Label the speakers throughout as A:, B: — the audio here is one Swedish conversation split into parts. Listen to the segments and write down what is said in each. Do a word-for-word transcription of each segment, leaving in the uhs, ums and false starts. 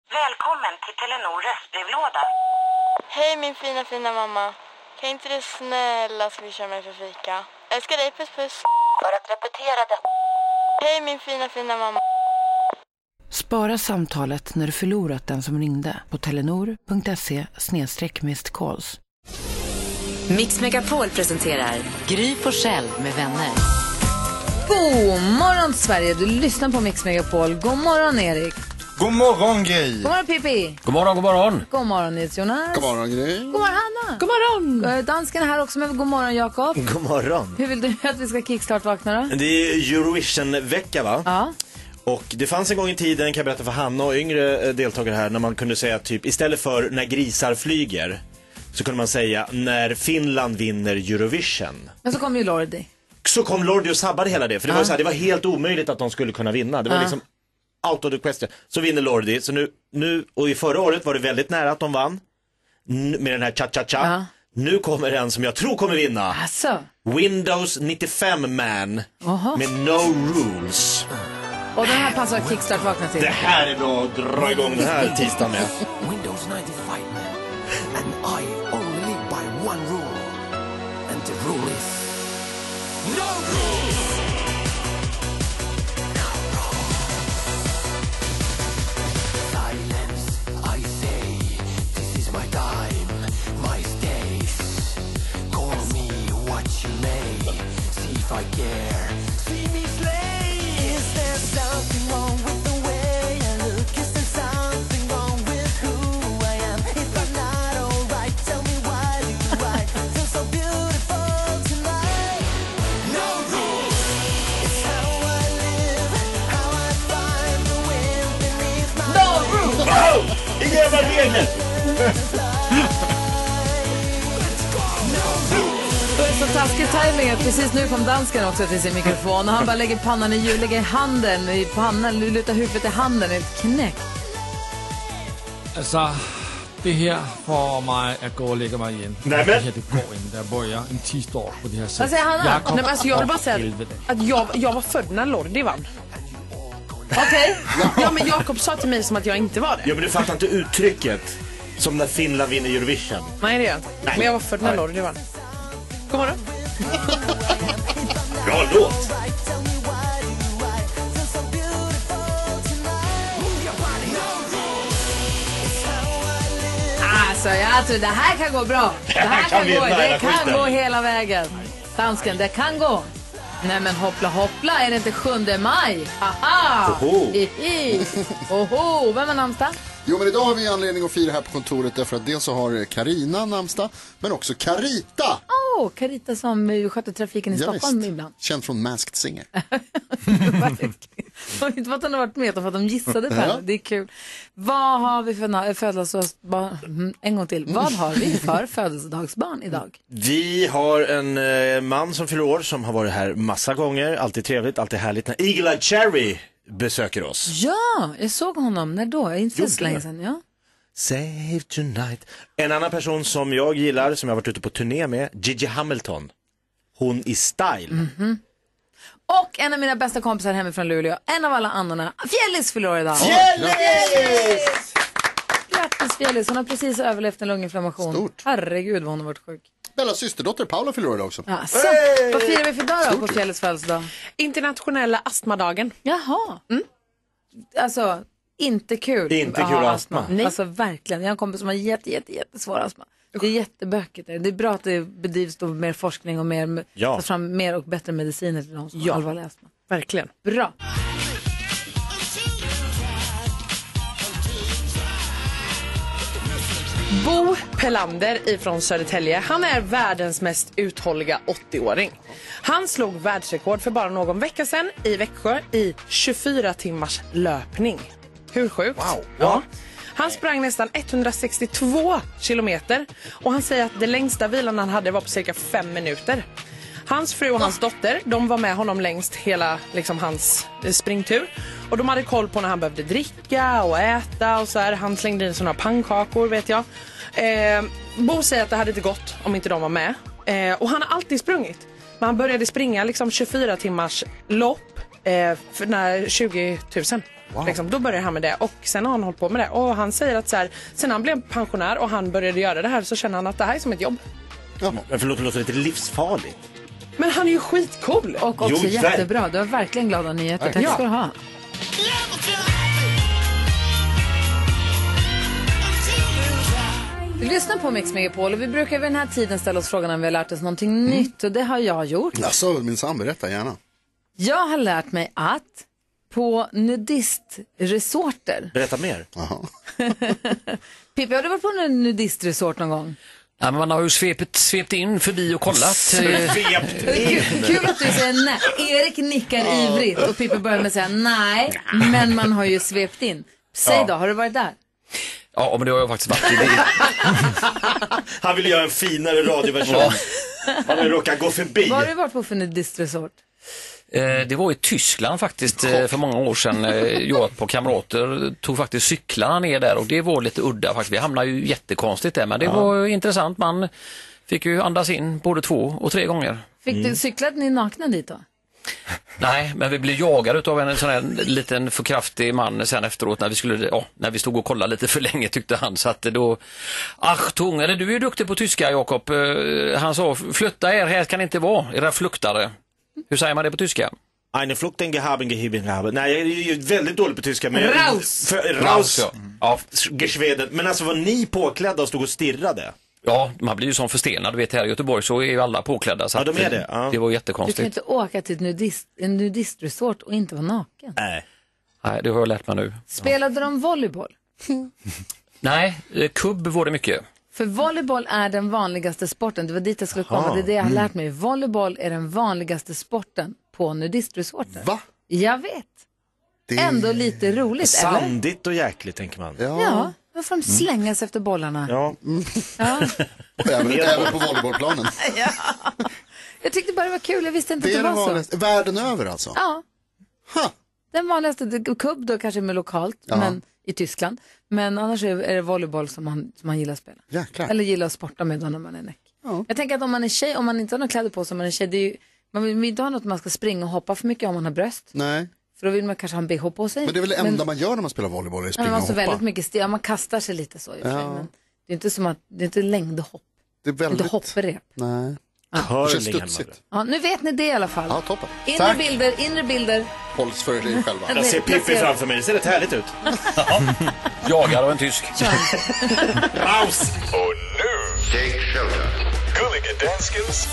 A: Välkommen till Telenor röstbrevlåda.
B: Hej min fina fina mamma. Kan inte du snälla swisha mig för fika? Älskar dig, puss puss.
A: För att repetera det.
B: Hej min fina fina mamma.
C: Spara samtalet när du förlorat den som ringde på telenor.se snedstreck missed calls.
D: Mix Megapol presenterar Gry Forssell med vänner.
E: God morgon Sverige, du lyssnar på Mix Megapol. God morgon Erik.
F: God morgon Gry.
E: God morgon Pippi.
G: God morgon, god morgon.
E: God morgon Nils Jonas.
F: God morgon Gry.
E: God morgon Hanna.
G: God morgon.
E: Dansken är här också med god morgon Jakob.
H: God morgon.
E: Hur vill du att vi ska kickstart-vakna då?
H: Det är Eurovision-vecka va?
E: Ja.
H: Och det fanns en gång i tiden, kan jag berätta för Hanna och yngre deltagare här, när man kunde säga typ, istället för när grisar flyger, så kunde man säga när Finland vinner Eurovision.
E: Men så kom ju Lordi.
H: Så kom Lordi och sabbade hela det, för det,
E: Ja.
H: var, så här, det var helt omöjligt att de skulle kunna vinna. Det var
E: Ja.
H: liksom out of the question. Så vinner Lordi, så nu, nu, och i förra året var det väldigt nära att de vann N- med den här cha-cha-cha.
E: Ja.
H: Nu kommer en som jag tror kommer vinna.
E: Alltså.
H: Windows nittiofem Man.
E: Aha.
H: Med No Rules.
E: Och den här passar kickstart-vakna till.
H: Det här är bra att dra igång den här tisdagen med.
I: Windows ninety-five man, and I only live by one rule, and the rule is no rules. No rules. Silence, I say. This is my time, my stage. Call me what you may. See if I care. See me slay. Is there something wrong with the way I look? Is there something wrong with who I am? If I'm not alright, tell me why do I feel so beautiful tonight? No rules. It's how I live, how I find the wind beneath my
E: No rules.
H: Wow! Inga jävla regler!
E: Det är så taskig timing att precis nu kom dansken också till sin mikrofon och han bara lägger pannan i hjul, lägger handen i pannan, lutar huvudet i handen, ett knäck.
G: Altså, det her får mig at gå og lægge mig igen.
H: Nej, men-
G: Det her, det går inte. Der börjar en tisdag på det her sæt.
E: Vad säger Hanna?
G: Jakob,
J: Nej, men alltså, jag vill bara säga
G: helvede.
J: att jag, jag var född när Lordi vann.
E: Okej.
J: Ja, men Jakob sa till mig som att jag inte var det.
H: Ja, men du fattar inte uttrycket som när Finland vinner Eurovision.
J: Nej, det gör jag inte. Men jag var född när Lordi vann. God morgon.
H: Bra låt!
E: Alltså, jag tror det här kan gå bra. Det här kan,
H: kan
E: gå,
H: vinna
E: det
H: hela
E: kan
H: skiten.
E: gå hela vägen. Dansken, det kan gå. Nej men hoppla hoppla, är det inte sjunde maj? Haha!
H: Oho.
E: Hihi. Oho, vem har namnsdag?
F: Jo, men idag har vi anledning att fira här på kontoret därför att dels så har Karina namnsdag, men också Carita.
E: Åh, oh, Carita som uh, sköter trafiken i
F: Ja,
E: Stockholm
F: visst.
E: ibland.
F: Känd från Masked Singer.
E: Inte för att hon har varit med, utan för att de gissade på henne.
F: Ja.
E: Det är kul. Vad har vi för na- födelsedagsbarn? Mm, En gång till. Vad har vi för födelsedagsbarn idag?
H: Vi har en eh, man som fyller år som har varit här massa gånger. Alltid trevligt, alltid härligt. När Eagle Eye Cherry besöker oss.
E: Ja, jag såg honom. När då? Inte
H: Gjorde
E: så länge
H: du?
E: sedan, ja.
H: Save tonight. En annan person som jag gillar, som jag har varit ute på turné med, Gigi Hamilton. Hon i Style.
E: Mm. Och en av mina bästa kompisar hemifrån Luleå, en av alla andra, Fjällis fyller år idag.
H: Fjällis!
E: Grattis Fjällis, hon har precis överlevt en lunginflammation.
F: Stort.
E: Herregud vad hon har varit sjuk.
F: Bellas systerdotter Paula fyller år idag också.
E: Ja, så. Vad firar vi för dag då på Fjällis födelsedag?
J: Internationella astmadagen.
E: Jaha. Mm. Alltså, inte kul.
H: Inte
E: att
H: kul
E: ha
H: astma.
E: Nej. Alltså verkligen, jag har en kompis som har jätte, jätte, jättesvår astma. Det är jättebökigt. Det är bra att det bedrivs då mer forskning och mer,
H: Ja.
E: tas fram mer och bättre mediciner till de som har
J: Ja.
E: allvarlig astma.
J: Verkligen.
E: Bra.
J: Bo Pelander ifrån Södertälje, han är världens mest uthålliga åttio-åring. Han slog världsrekord för bara någon vecka sedan i Växjö i tjugofyra timmars löpning. Hur sjukt?
H: Wow.
J: Ja. Han sprang nästan etthundrasextiotvå kilometer och han säger att det längsta vilan han hade var på cirka fem minuter. Hans fru och hans dotter, de var med honom längst hela liksom, hans eh, springtur. Och de hade koll på när han behövde dricka och äta och så här. Han slängde in såna pannkakor, vet jag. Eh, Bo säger att det hade inte gått om inte de var med. Eh, och han har alltid sprungit. Men han började springa liksom tjugofyra timmars lopp eh, för när tjugo tusen.
F: Wow.
J: Liksom, då började han med det och sen har han hållit på med det. Och han säger att så här, sen han blev pensionär och han började göra det här så känner han att det här är som ett jobb.
F: Ja.
H: Men förlåt, det låter lite livsfarligt.
J: Men han är ju skitcool.
E: Och också
H: Jo,
E: jättebra. Du har verkligen glada nyheter. Tack
J: Ja.
E: ska du ha. Du lyssnar på Mix Megapol och vi brukar vid den här tiden ställa oss frågan om vi har lärt oss någonting mm. nytt. Och det har jag gjort.
F: Alltså, min sambo, berätta gärna.
E: Jag har lärt mig att på nudistresorter.
H: Berätta mer.
E: Pippi, har du varit på en nudistresort någon gång?
G: Ja, men man har ju svepet, svept in förbi och kollat.
H: Svept
E: Kul, kul att du säger nej. Erik nickar ivrigt och Pippi börjar med att säga nej. Men man har ju svept in. Säg
G: Ja.
E: då, har du varit där?
G: Ja, men det har jag faktiskt varit i det.
H: Han ville göra en finare radioversion. Han har råkat gå förbi.
E: Vad har du varit på för nudistresort?
G: Eh, det var i Tyskland faktiskt eh, för många år sedan. Eh, jag på kamrater tog faktiskt cyklarna ner där och det var lite udda faktiskt. Vi hamnade ju jättekonstigt där, men det ja. var intressant. Man fick ju andas in både två och tre gånger.
E: Fick mm. du cyklade ni nakna dit då?
G: Nej, men vi blev jagade av en sån här liten för kraftig man sen efteråt när vi skulle, ja, när vi stod och kollade lite för länge tyckte han. Så att då, Achtung, eller du är ju duktig på tyska Jakob. Han sa, flytta er, här kan inte vara, era fluktare. Hur säger man det på tyska?
H: Eine Flukten gehaben geheben haben. Nej, jag är ju väldigt dålig på tyska. Men
E: Raus!
H: För, raus, ja. Ja, geschweden. Men alltså var ni påklädda och stod och stirrade?
G: Ja, man blir ju som förstelnad. Du vet, här i Göteborg så är ju alla påklädda. Så
H: ja, de är det. Ja.
G: Det var
E: Du
G: jättekonstigt.
E: kan inte åka till ett nudist, en nudistresort och inte vara naken.
H: Nej.
G: Nej, det har jag lärt mig nu.
E: Spelade de volleyboll?
G: Nej, kubb var det mycket.
E: För volleyboll är den vanligaste sporten. Det var dit jag skulle komma.
F: Aha.
E: Det är det jag har lärt mig. Volleyboll är den vanligaste sporten på nudistresorter.
F: Va?
E: Jag vet.
F: Det...
E: Ändå lite roligt, eller?
H: Sandigt och jäkligt, tänker man.
F: Ja.
E: Ja, varför de slänga sig efter bollarna.
H: Ja.
E: Ja.
F: Även, även på volleybollplanen.
E: Ja. Jag tyckte bara det var kul. Jag visste inte
F: Det är
E: att det
F: den
E: var
F: vanligaste.
E: så.
F: Världen över alltså?
E: Ja.
F: Ha.
E: Den vanligaste, kubb då kanske med lokalt,
F: Ja.
E: men i Tyskland. Men annars är är det volleyboll som man, som man gillar att spela.
F: Jäklar.
E: Eller gillar att sporta med då när man är näck.
F: Ja.
E: Jag tänker att om man är tjej, om man inte har några kläder på sig, om man är tjej, det är ju, man vill inte ha något man ska springa och hoppa för mycket om man har bröst.
F: Nej.
E: För då vill man kanske ha en B H på sig.
F: Men det är väl det enda man gör när man spelar volleyboll, är
E: ja,
F: springa
E: man
F: och
E: måste
F: hoppa.
E: väldigt mycket steg, ja, man kastar sig lite så i och för sig,
F: Ja.
E: men det är inte som att, det är inte längdhopp.
F: Det är väldigt...
E: Inte hopprep.
F: Nej.
H: Ja.
F: Det känns studsigt.
E: Ja, nu vet ni det i alla fall.
F: Ja, toppen.
E: Inre
F: Tack.
E: bilder, inre bilder.
F: Hålls för er själva.
H: Jag ser Pippi framför mig, det ser rätt härligt ut.
G: Jagad av en tysk.
H: Raus!
K: Och nu, take shelter. Gullige Danskens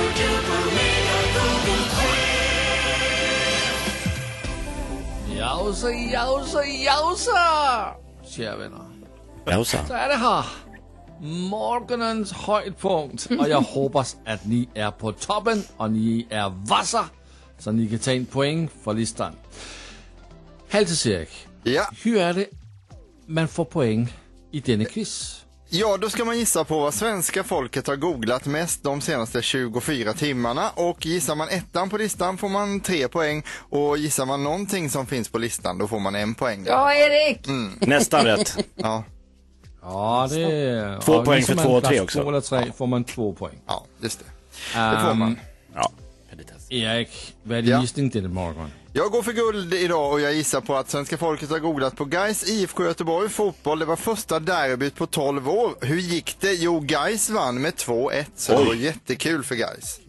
L: Jausa, jausa, jausa, kära vänner.
H: Jausa.
L: Så är det här morgonens höjdpunkt. Och jag hoppas att ni är på toppen och ni är vassa så ni kan ta en poäng för listan. Halvtids-Erik,
M: ja.
L: hur är det man får poäng i denna quiz?
M: Ja, då ska man gissa på vad svenska folket har googlat mest de senaste tjugofyra timmarna. Och gissar man ettan på listan får man tre poäng. Och gissar man någonting som finns på listan då får man en poäng.
E: Ja, Erik!
M: Mm.
H: Nästan rätt.
M: Ja.
L: Ja, det är...
H: Två poäng för två och tre
L: plats
H: också.
L: Två eller tre får man två poäng.
M: Ja, just det. Det får man.
H: Ja.
L: Erik, vad är din
M: Ja.
L: gissning denna morgon?
M: Jag går för guld idag och jag gissar på att svenska folket har googlat på Gais I F K Göteborg fotboll. Det var första derbyt på tolv år. Hur gick det? Jo, Gais vann med två ett. Så
H: Oj.
M: det var jättekul för Gais.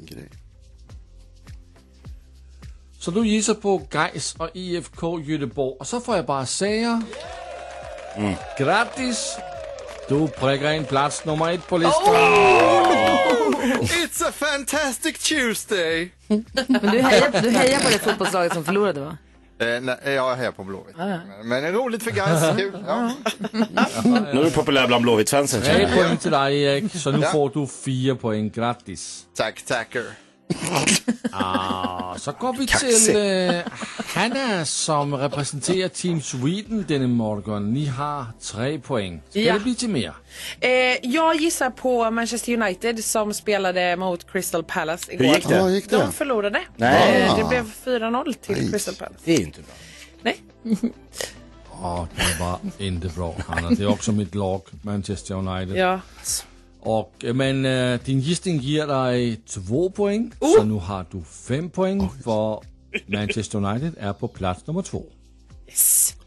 L: Så du gissar på Gais och I F K Göteborg. Och så får jag bara säga...
H: Mm.
L: Grattis! Du prickar in plats nummer ett på listan.
M: Oh! It's a fantastic Tuesday!
E: Men du hejar, du hejar på det fotbollslaget som förlorade, va?
M: Eh, nej, jag hejar på Blåvitt.
E: Ah, ja.
M: Men, men det är roligt för Gais. Kul. Ja.
H: Nu är du populär bland Blåvitt-fansen.
L: Tre poäng till dig, Erik. Så nu
M: Ja.
L: får du fyra poäng. Grattis.
M: Tack, tacker.
L: Ah, så går vi till uh, Hanna som representerar Team Sweden denna morgon. Ni har tre poäng. Ska
J: Ja.
L: det bli till mer?
J: Eh, jag gissar på Manchester United som spelade mot Crystal Palace igår.
H: Hur gick det?
F: Ja, gick det?
J: De förlorade.
H: Nej.
J: Eh, det blev fyra noll till
F: Nej.
J: Crystal Palace.
H: Det är inte bra.
J: Nej.
L: Ja, det var inte bra, Hanna. Det är också mitt lag, Manchester United.
J: Ja.
L: Och, men uh, din gissning ger dig två poäng. Uh. Så nu har du fem poäng för Manchester United är på plats nummer två.
J: Yes.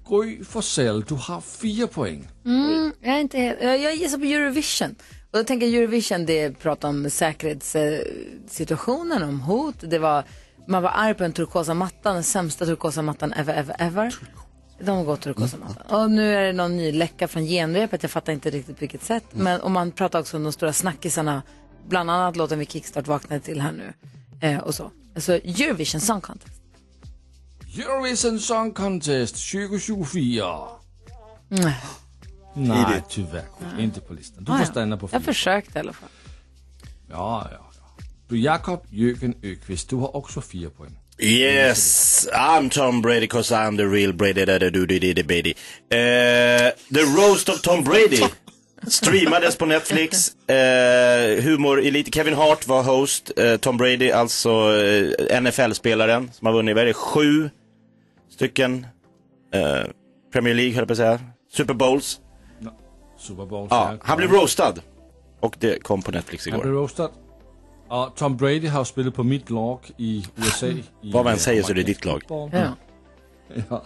L: Gry Forssell, du har fyra poäng.
E: Mm, jag, är inte helt, jag gissar på Eurovision. Och då tänker jag Eurovision, det pratar om säkerhetssituationen, om hot. Det var, man var arg på den turkosa mattan, den sämsta turkosa mattan ever, ever, ever. De har gått turkosa mattan. Och nu är det någon ny läcka från genrepet, jag fattar inte riktigt vilket sätt. Men om man pratar också om de stora snackisarna, bland annat låten vi Kickstart vaknade till här nu. Eh, och så. Alltså Eurovision Song Contest.
L: Eurovision Song Contest tjugo tjugofyra.
E: Nej.
L: Nej, tyvärr. Inte på listan. Du
E: Ah,
L: får
E: ja.
L: stanna på fyra.
E: Jag försökte i alla fall.
L: Ja, ja, ja. Du, Jakob Jürgen Öqvist, du har också fyra poäng.
H: Yes, I'm Tom Brady cause I'm the real Brady. Da, da, do, do, do, do, Brady. Uh, the Roast of Tom Brady streamades på Netflix. Uh, humor elite. Kevin Hart var host. Uh, Tom Brady, alltså uh, N F L-spelaren som har vunnit, vad är det, sju stycken uh, Premier League, höll jag på att säga. Super Bowls.
L: No. Super Bowls.
H: Ja, han blev roastad. Och det kom på Netflix igår.
L: Han blev roastad. Och Tom Brady har spelat på mitt lag i U S A. I,
H: vad man säger så är det ditt lag.
L: Ja. Ja.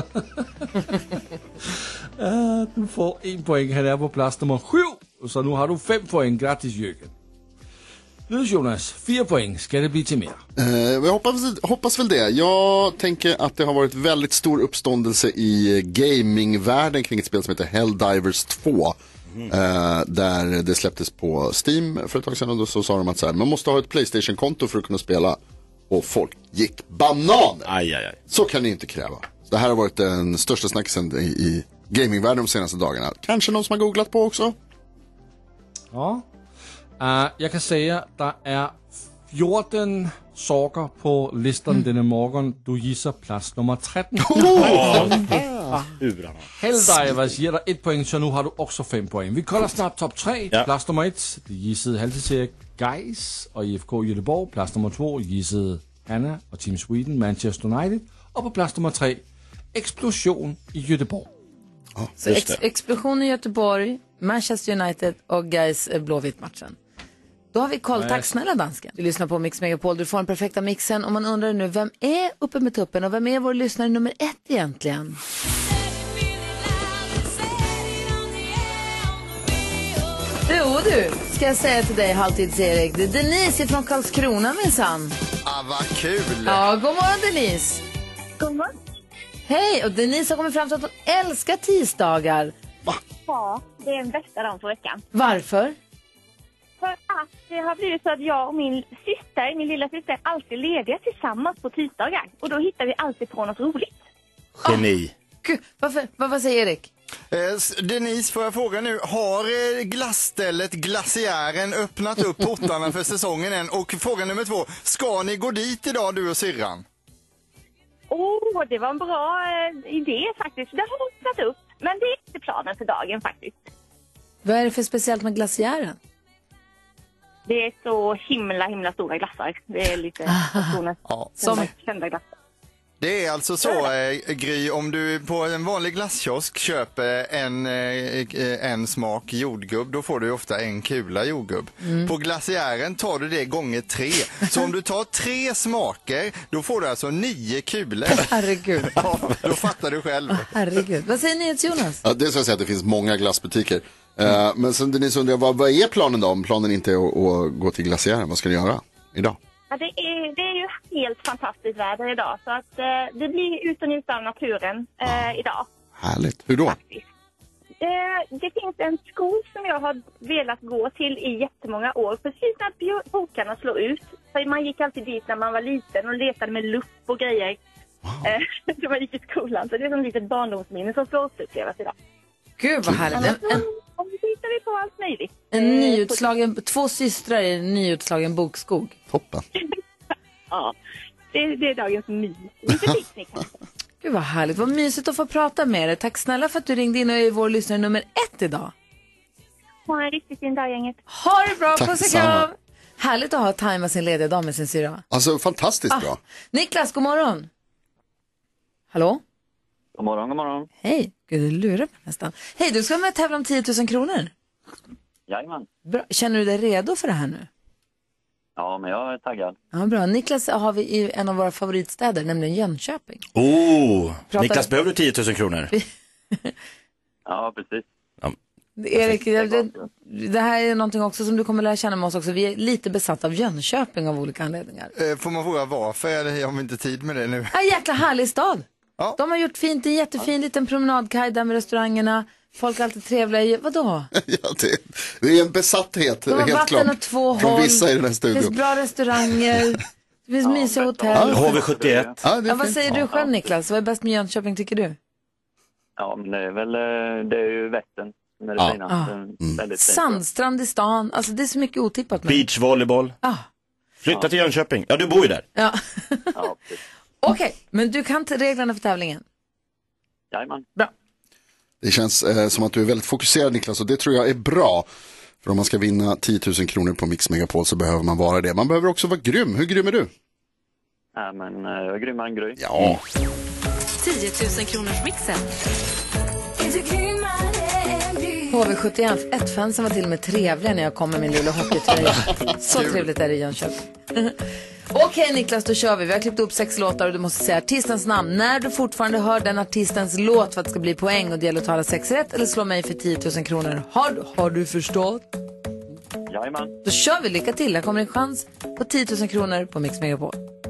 L: uh, du får en poäng. Han är på plats nummer sju. Så nu har du fem poäng. Grattis, Jürgen. Nu Jonas, fyra poäng. Ska det bli till mer?
F: Uh, jag hoppas, hoppas väl det. Jag tänker att det har varit väldigt stor uppståndelse i gamingvärlden kring ett spel som heter Helldivers två. Mm. Uh, där det släpptes på Steam för ett tag sedan, och då så sa de att så här, man måste ha ett PlayStation-konto för att kunna spela, och folk gick banan.
H: Aj, aj, aj.
F: Så kan ni inte kräva. Så det här har varit den största snacksen i, i gamingvärlden de senaste dagarna. Kanske någon som har googlat på också?
L: Ja. Uh, jag kan säga att det är fjorton saker på listan mm. denna morgon. Du gissar plats nummer tretton.
H: Oh!
L: Helldivers ger dig ett poäng, så nu har du också fem poäng. Vi kollar snabbt topp tre. Ja. Plats nummer ett, det gissade halvtidsserie Gais och I F K Göteborg. Plats nummer två gissade Hanna och Team Sweden, Manchester United. Och på plats nummer tre, Explosion i Göteborg.
E: Oh, så ex explosion i Göteborg, Manchester United och Gais Blåvitt-matchen. Då har vi koll. Tack snälla dansken. Du lyssnar på Mix Megapol. Du får den perfekta mixen. Och man undrar nu, vem är uppe med tuppen och vem är vår lyssnare nummer ett egentligen? Jo du, ska jag säga till dig, halvtids-Erik. Det är Denise från Karlskrona minsann.
M: Ah, vad kul.
E: Ja, god morgon Denise.
N: God morgon.
E: Hej, och Denise har kommit fram till att hon älskar tisdagar.
N: Va? Ja, det är den bästa dagen på veckan.
E: Varför?
N: För att det har blivit så att jag och min syster, min lilla syster, alltid är lediga tillsammans på tisdagar. Och då hittar vi alltid på något roligt.
H: Geni.
E: Gud, varför, vad, vad säger Erik?
M: Eh, Denise, får jag fråga nu, har eh, glassstället Glaciären öppnat upp portarna för säsongen än? Och fråga nummer två, ska ni gå dit idag, du och syrran?
N: Åh, oh, det var en bra eh, idé faktiskt. Det har öppnat upp, men det är inte planen för dagen faktiskt.
E: Vad är det för speciellt med Glaciären?
N: Det är så himla, himla stora glassar. Det är lite stora,
M: ja.
N: Som kända glassar.
M: Det är alltså så, eh, Gry, om du på en vanlig glasskiosk köper en, eh, en smak jordgubb, då får du ofta en kula jordgubb. Mm. På Glaciären tar du det gånger tre. Så om du tar tre smaker, då får du alltså nio kulor.
E: Herregud.
M: Ja, då fattar du själv.
E: Herregud. Vad säger ni till Jonas?
F: Ja, det ska jag säga att det finns många glassbutiker. Uh, men sen Denise undrar, vad, vad är planen då? Om planen inte är att, att gå till Glaciären, vad ska ni göra idag?
N: Ja, det, är, det är ju helt fantastiskt väder idag. Så att eh, det blir ut och njuta av naturen eh, idag.
F: Härligt. Hur då?
N: Eh, det finns en skog som jag har velat gå till i jättemånga år. Precis när bokarna slår ut. För man gick alltid dit när man var liten och letade med lupp och grejer. Wow. Eh, när man gick i skolan. Så det är som ett litet barndomsminne som ska upplevas idag.
E: Gud vad härligt. En, en,
N: och vi tittar vi på allt möjligt.
E: En nyutslagen, två systrar i en nyutslagen bokskog.
F: Toppen.
N: Ja, det, det är dagens mys. Lite picknick kanske.
E: Gud vad härligt. Vad mysigt att få prata med dig. Tack snälla för att du ringde in och är vår lyssnare nummer ett idag.
N: Ha en riktigt fin dag, gänget.
E: Ha det bra. Puss och kram. Härligt att ha tajmat sin lediga dag med sin syra.
F: Alltså fantastiskt ah. bra.
E: Niklas, god morgon. Hallå?
O: God morgon, god morgon.
E: Hej, gud du lurar på nästan. Hej, du ska med tävla om tio tusen kronor.
O: Jajamän.
E: Bra. Känner du dig redo för det här nu?
O: Ja, men jag är taggad.
E: Ja, bra. Niklas har vi i en av våra favoritstäder, nämligen Jönköping.
H: Oh,
E: Pratar...
H: Niklas, behöver du tio tusen kronor?
O: Ja, precis.
H: Ja.
E: Erik, det, det här är någonting också som du kommer lära känna med oss också. Vi är lite besatta av Jönköping av olika anledningar.
M: Eh, får man fråga varför? Är det, jag har inte tid med det nu.
E: Ja, jäkla härlig stad.
M: Ja.
E: De har gjort fint, en jättefin liten promenadkaj där med restaurangerna. Folk är alltid trevliga. Vadå?
F: Ja, det, det är en besatthet,
E: De har
F: helt
E: vatten
F: klart.
E: åt två
F: Från
E: håll.
F: vissa i den här
E: Det
F: studion.
E: finns bra restauranger. Det finns mysiga hotell.
H: H V sjuttioett.
F: Ja,
E: Ja, vad säger du själv, Niklas? Vad är bäst med Jönköping, tycker du?
O: Ja, men det är väl eh, det är ju Vättern som är det
F: Ja.
O: fina.
E: Ja.
O: Mm. Väldigt fint.
E: Sandstrand i stan. Alltså det är så mycket otippat med.
H: Beachvolleyboll.
E: Ah.
H: Flytta till Jönköping. Ja, du bor ju där.
E: Ja.
O: Ja, precis.
E: Okej, men du kan ta reglerna för tävlingen.
O: Jajamän.
E: Bra.
F: Det känns eh, som att du är väldigt fokuserad, Niklas, och det tror jag är bra. För om man ska vinna tio tusen kronor på Mix Megapol så behöver man vara det. Man behöver också vara grym. Hur grym är du?
O: Ja, men eh, jag är grymmare än Gry.
F: Ja.
D: tio tusen kronors mixen.
E: H V sjuttioett-fansen var till och med trevliga när jag kom med min lilla hockeytröja. Så trevligt är det i Jönköping. Okej, Niklas, då kör vi. Vi har klippt upp sex låtar och du måste säga artistens namn. När du fortfarande hör den artistens låt för att det ska bli poäng och det gäller att tala sex rätt eller slå mig för tio tusen kronor. Har, har du förstått?
O: Jajamän.
E: Då kör vi, lycka till. Här kommer en chans på tio tusen kronor på Mix Megapol.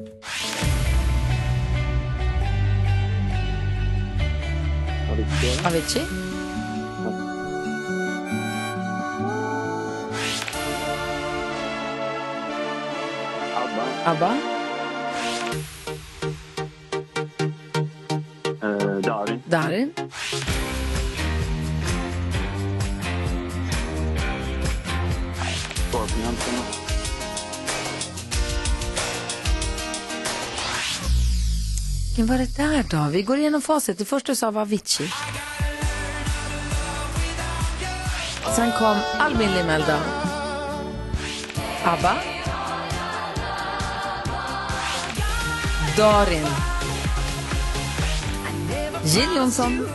E: Avicii. Abba.
O: Eh, Darin.
E: Darin.
O: Scorpions.
E: Vilken var det där då? Vi går igenom facit. Det första du sa var Avicii. Sen kom Albin Limelda. Abba. Darin. Jill Johnson.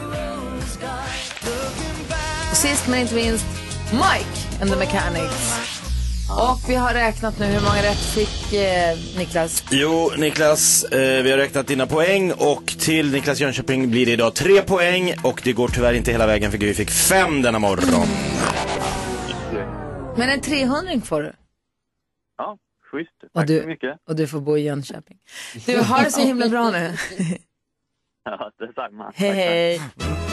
E: Och sist men inte minst Mike and the Mechanics. Och vi har räknat nu hur många rätt fick eh, Niklas.
H: Jo, Niklas, eh, vi har räknat dina poäng och till Niklas Jönköping blir det idag tre poäng och det går tyvärr inte hela vägen för vi fick fem denna morgon.
E: Men en trehundring får du.
O: Ja, schysst. Tack
E: Och du,
O: så mycket.
E: och du får bo i Jönköping. Du har det så himla bra nu.
O: Ja, detsamma.
E: Hej, hej.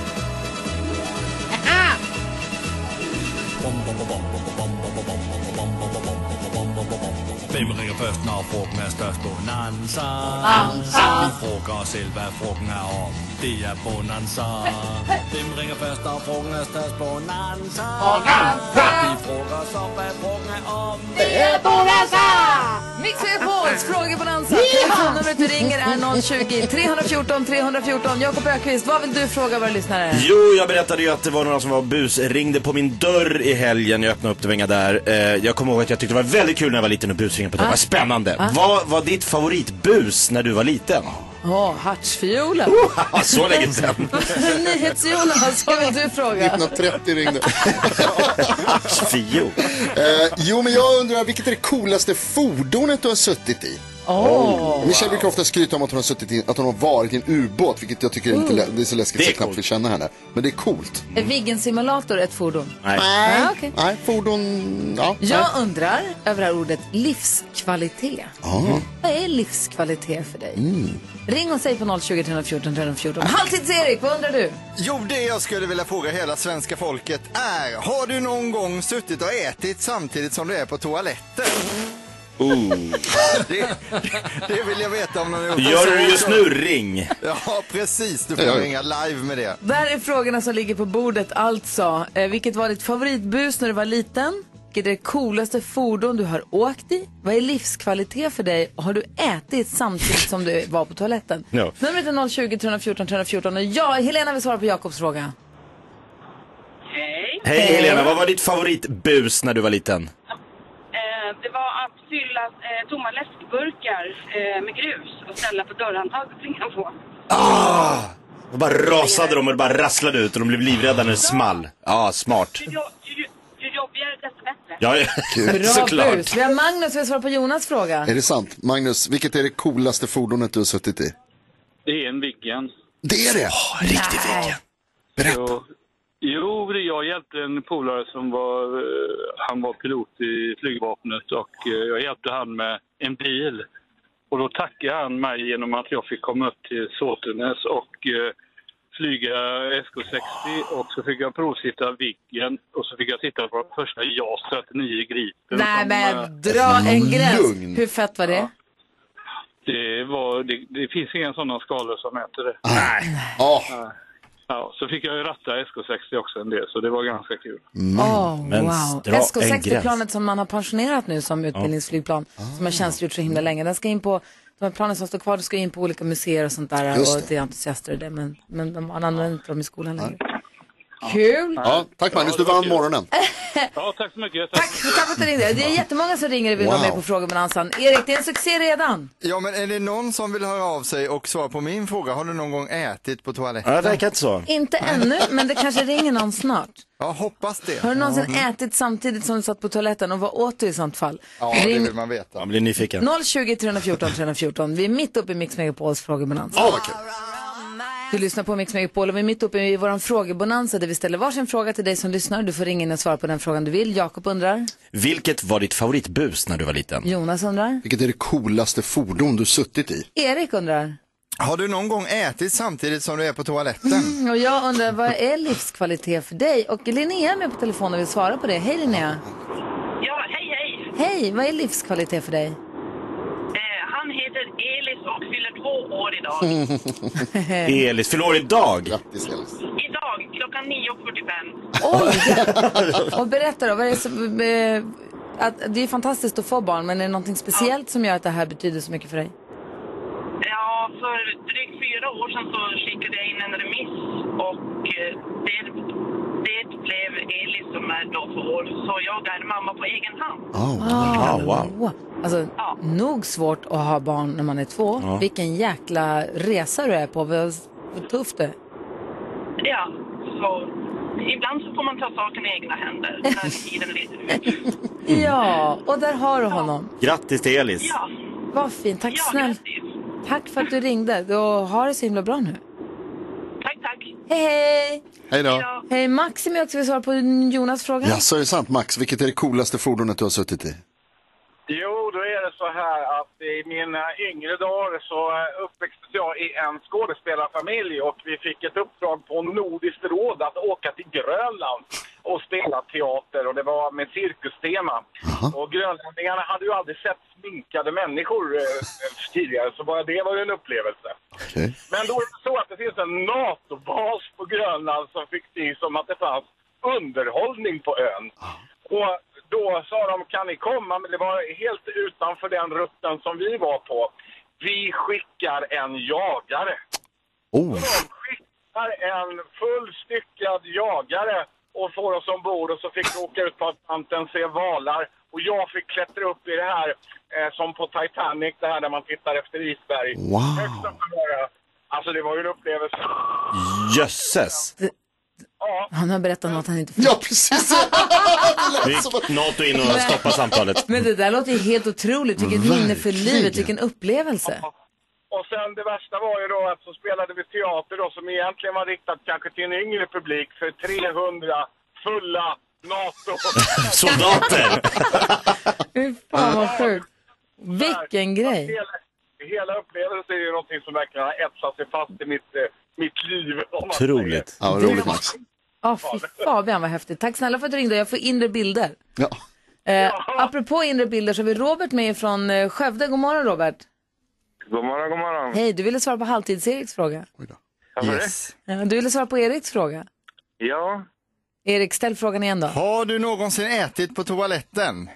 P: Hvem ringer først, når frugten er størst? Bonanza.
E: Bonanza.
P: Vi frågar os selv, hvad frugten er om. Det er Bonanza. Hvem ringer først, når frugten er størst? Bonanza.
E: Bonanza.
P: Vi frågar os om, hvad frugten er om.
E: Det är Bonanza! Mix Megapols frågebonanza. Telefonnumret du ringer är noll tjugo, tre fjorton, tre fjorton. Jakob Öqvist, vad vill du fråga våra lyssnare?
H: Jo, jag berättade ju att det var några som var bus ringde på min dörr i helgen. Jag öppnade upp det var inga där. Eh, jag kommer ihåg att jag tyckte det var väldigt kul när jag var liten och busringde på dörren.
E: Ah.
H: Vad spännande.
E: Ah.
H: Vad var ditt favoritbus när du var liten?
E: Åh, oh, hartsfiolen.
H: Oh, så länge sedan.
E: Nyhetsjonas, vad vill du fråga?
F: nittonhundratrettio ringde.
H: Hartsfiol.
F: Eh, jo, men jag undrar, vilket är det coolaste fordonet du har suttit i?
E: Oh.
F: Michelle brukar ofta skryta om att hon har suttit i, att hon har varit i en ubåt, vilket jag tycker är lite
E: Uh.
F: lä- det är så läskigt
H: Det är
F: så jag knappt
H: coolt.
F: vill känna henne. Men det är coolt.
E: Är Viggen-simulator ett fordon?
H: Nej.
F: Nej,
E: Ah, okay.
F: nej fordon, ja.
E: Jag
F: nej.
E: undrar över det här ordet livskvalitet.
F: Ah.
E: Vad är livskvalitet för dig?
F: Mm.
E: Ring och säg på noll tjugo, tre fjorton, tre fjorton. Halvtids-Erik, vad undrar du?
M: Jo, det jag skulle vilja fråga hela svenska folket är: har du någon gång suttit och ätit samtidigt som du är på toaletten?
H: Oh.
M: Det, det vill jag veta om någon har gjort.
H: Gör du det just nu, ring.
M: Ja, precis. Du får
F: Ja.
M: ringa live med det.
E: Där är frågorna som ligger på bordet alltså. Eh, vilket var ditt favoritbus när du var liten? Vilket är det coolaste fordon du har åkt i? Vad är livskvalitet för dig? Och har du ätit samtidigt som du var på toaletten?
H: Ja.
E: Numret är noll tjugo, tre fjorton, tre fjorton. Och jag, Helena, vill svara på Jakobs fråga.
Q: Hej.
H: Hej Helena, vad var ditt favoritbus när du var liten?
Q: Eh, det var att fylla eh, tomma läskburkar eh, med grus och ställa på dörrhandtaget och springa på.
H: Ah! Och bara rasade de och det bara rasslade ut och de blev livrädda när det small. Ja, ah, smart.
Q: Ju, ju, ju jobbigare desto bättre.
H: Ja, ja.
F: Kul.
E: Bra
F: Såklart.
E: bus. Vi har Magnus, vi har svarat på Jonas fråga.
F: Är det sant? Magnus, vilket är det coolaste fordonet du har suttit i?
R: Det är en Viggen.
F: Det är det? Oh, en riktig Viggen. Berätta.
R: Jo, det jag hjälpte en polare som var, han var pilot i flygvapnet och jag hjälpte han med en bil. Och då tackade han mig genom att jag fick komma upp till Såtenäs och flyga S K sextio och så fick jag provsitta Viggen och så fick jag sitta på första JAS trettionio Gripen.
E: Nej,
R: som,
E: men dra en gräns.
R: lugn.
E: Hur fett var det?
R: Ja. Det, var, det, det finns inga sådana skalor som mäter det.
F: Nej. Oh.
R: Ja, så fick jag ju ratta S K sextio också en del, så det var ganska kul.
E: Mm. Oh,
H: Men
E: wow.
H: dra
E: S K
H: en
E: sextio-planet
H: gräns.
E: som man har pensionerat nu som utbildningsflygplan, som har tjänstgjort så himla länge. Den ska in på, de här planen som står kvar, de ska in på olika museer och sånt där.
F: Just
E: och det är entusiaster i det, men, men de, man använder inte dem i skolan längre. Kul!
F: Ja, tack Magnus, du vann morgonen.
R: Ja, tack så mycket.
E: Tack, tack för att du ringde. Det är jättemånga som ringer och vill
M: Wow.
E: vara med på frågebonanzan. Erik, det är en succé redan.
M: Ja, men är det någon som vill höra av sig och svara på min fråga? Har du någon gång ätit på toaletten?
H: Ja, det verkar inte så.
E: Inte ännu, men det kanske ringer någon snart.
M: Ja, hoppas det.
E: Har du någonsin
M: Ja.
E: ätit samtidigt som du satt på toaletten och vad åt du i sånt fall?
M: Ja, det vill man veta.
H: Jag blir nyfiken.
E: noll tjugo, tre fjorton, tre fjorton. Vi är mitt uppe i Mix Megapols frågebonanza.
F: Ja, vad kul.
E: Du lyssnar på Mix Megapol och vi är mitt uppe i vår frågebonanza där vi ställer varsin fråga till dig som lyssnar. Du får ringa in och svara på den frågan du vill. Jakob undrar.
H: Vilket var ditt favoritbus när du var liten?
E: Jonas undrar.
F: Vilket är det coolaste fordon du suttit i?
E: Erik undrar.
M: Har du någon gång ätit samtidigt som du är på toaletten?
E: Mm, och jag undrar, vad är livskvalitet för dig? Och Linnea är med på telefonen och vill svara på det. Hej Linnea.
Q: Ja, hej hej.
E: Hej, vad är livskvalitet för dig?
Q: Eh, han heter Elis och fyller två år idag.
H: Elis, fyller år idag?
F: Grattis Elis.
Q: Idag, klockan nio fyrtiofem.
E: Oj! Och berätta då, vad är det, som, eh, att, det är fantastiskt att få barn, men är det någonting speciellt som gör att det här betyder så mycket för dig?
Q: Ja, för drygt fyra år sedan så skickade jag in en remiss och eh, det, det blev Elis som är då två år. Så jag är mamma på egen hand.
E: Ah, wow. Alltså, nog svårt att ha barn när man är två.
H: Ja.
E: Vilken jäkla resa du är på. Vad, vad tufft det är.
Q: Ja, så ibland så får man ta saken i egna händer när tiden leder ut.
E: Ja, och där har du honom.
H: Grattis till Elis.
Q: Ja.
E: Vad fint, tack
Q: Ja,
E: snäll. Tack för att du ringde. Och ha det så himla bra nu.
Q: Tack, tack.
E: Hej, hej.
F: Hej då.
E: Hej, Maxim är också vill svara på Jonas fråga.
F: Ja, så är det sant Max. Vilket är det coolaste fordonet du har suttit i?
S: Jo, då är det så här att i mina yngre dagar så uppväxte jag i en skådespelarfamilj och vi fick ett uppdrag på Nordiskt råd att åka till Grönland och spela teater och det var med cirkustema. Och grönlänningarna hade ju aldrig sett sminkade människor eh, tidigare så bara det var ju en upplevelse.
F: Okay.
S: Men då är det så att det finns en NATO-bas på Grönland som fick till som att det fanns underhållning på ön. Och då sa de, kan ni komma? Men det var helt utanför den rutten som vi var på. Vi skickar en jagare.
F: Oh.
S: Så de skickar en fullstyckad jagare och får oss ombord och så fick vi åka ut på Atlanten, se valar. Och jag fick klättra upp i det här eh, som på Titanic, det här där man tittar efter isberg.
F: Wow.
S: Högst upp på bara. Alltså det var ju en upplevelse.
H: Jösses.
S: Ja.
E: Han har berättat något han inte får.
F: Ja, precis.
H: Nu gick NATO in och stoppade samtalet.
E: Men det där låter ju helt otroligt. Vilket minne för livet, vilken upplevelse.
S: Och sen det värsta var ju då att så spelade vi teater då som egentligen var riktat kanske till en yngre publik för trehundra fulla NATO.
H: Soldater!
E: Fy fan vad sjukt. Vilken grej.
S: Hela, hela upplevelsen är ju någonting som verkligen har etsat sig fast i mitt, eh, mitt liv.
H: Otroligt.
F: Ja, vad roligt Max.
E: Ja, fy Fabian vad häftigt. Tack snälla för att du ringde. Jag får inre bilder.
F: Ja.
E: Eh, apropå inre bilder så har vi Robert med från eh, Skövde. God morgon Robert.
T: God morgon, god morgon.
E: Hej, du ville svara på halvtids-Eriks fråga.
T: Yes.
E: Ja, du ville svara på Eriks fråga.
T: Ja.
E: Erik, ställ frågan igen då.
M: Har du någonsin ätit på toaletten?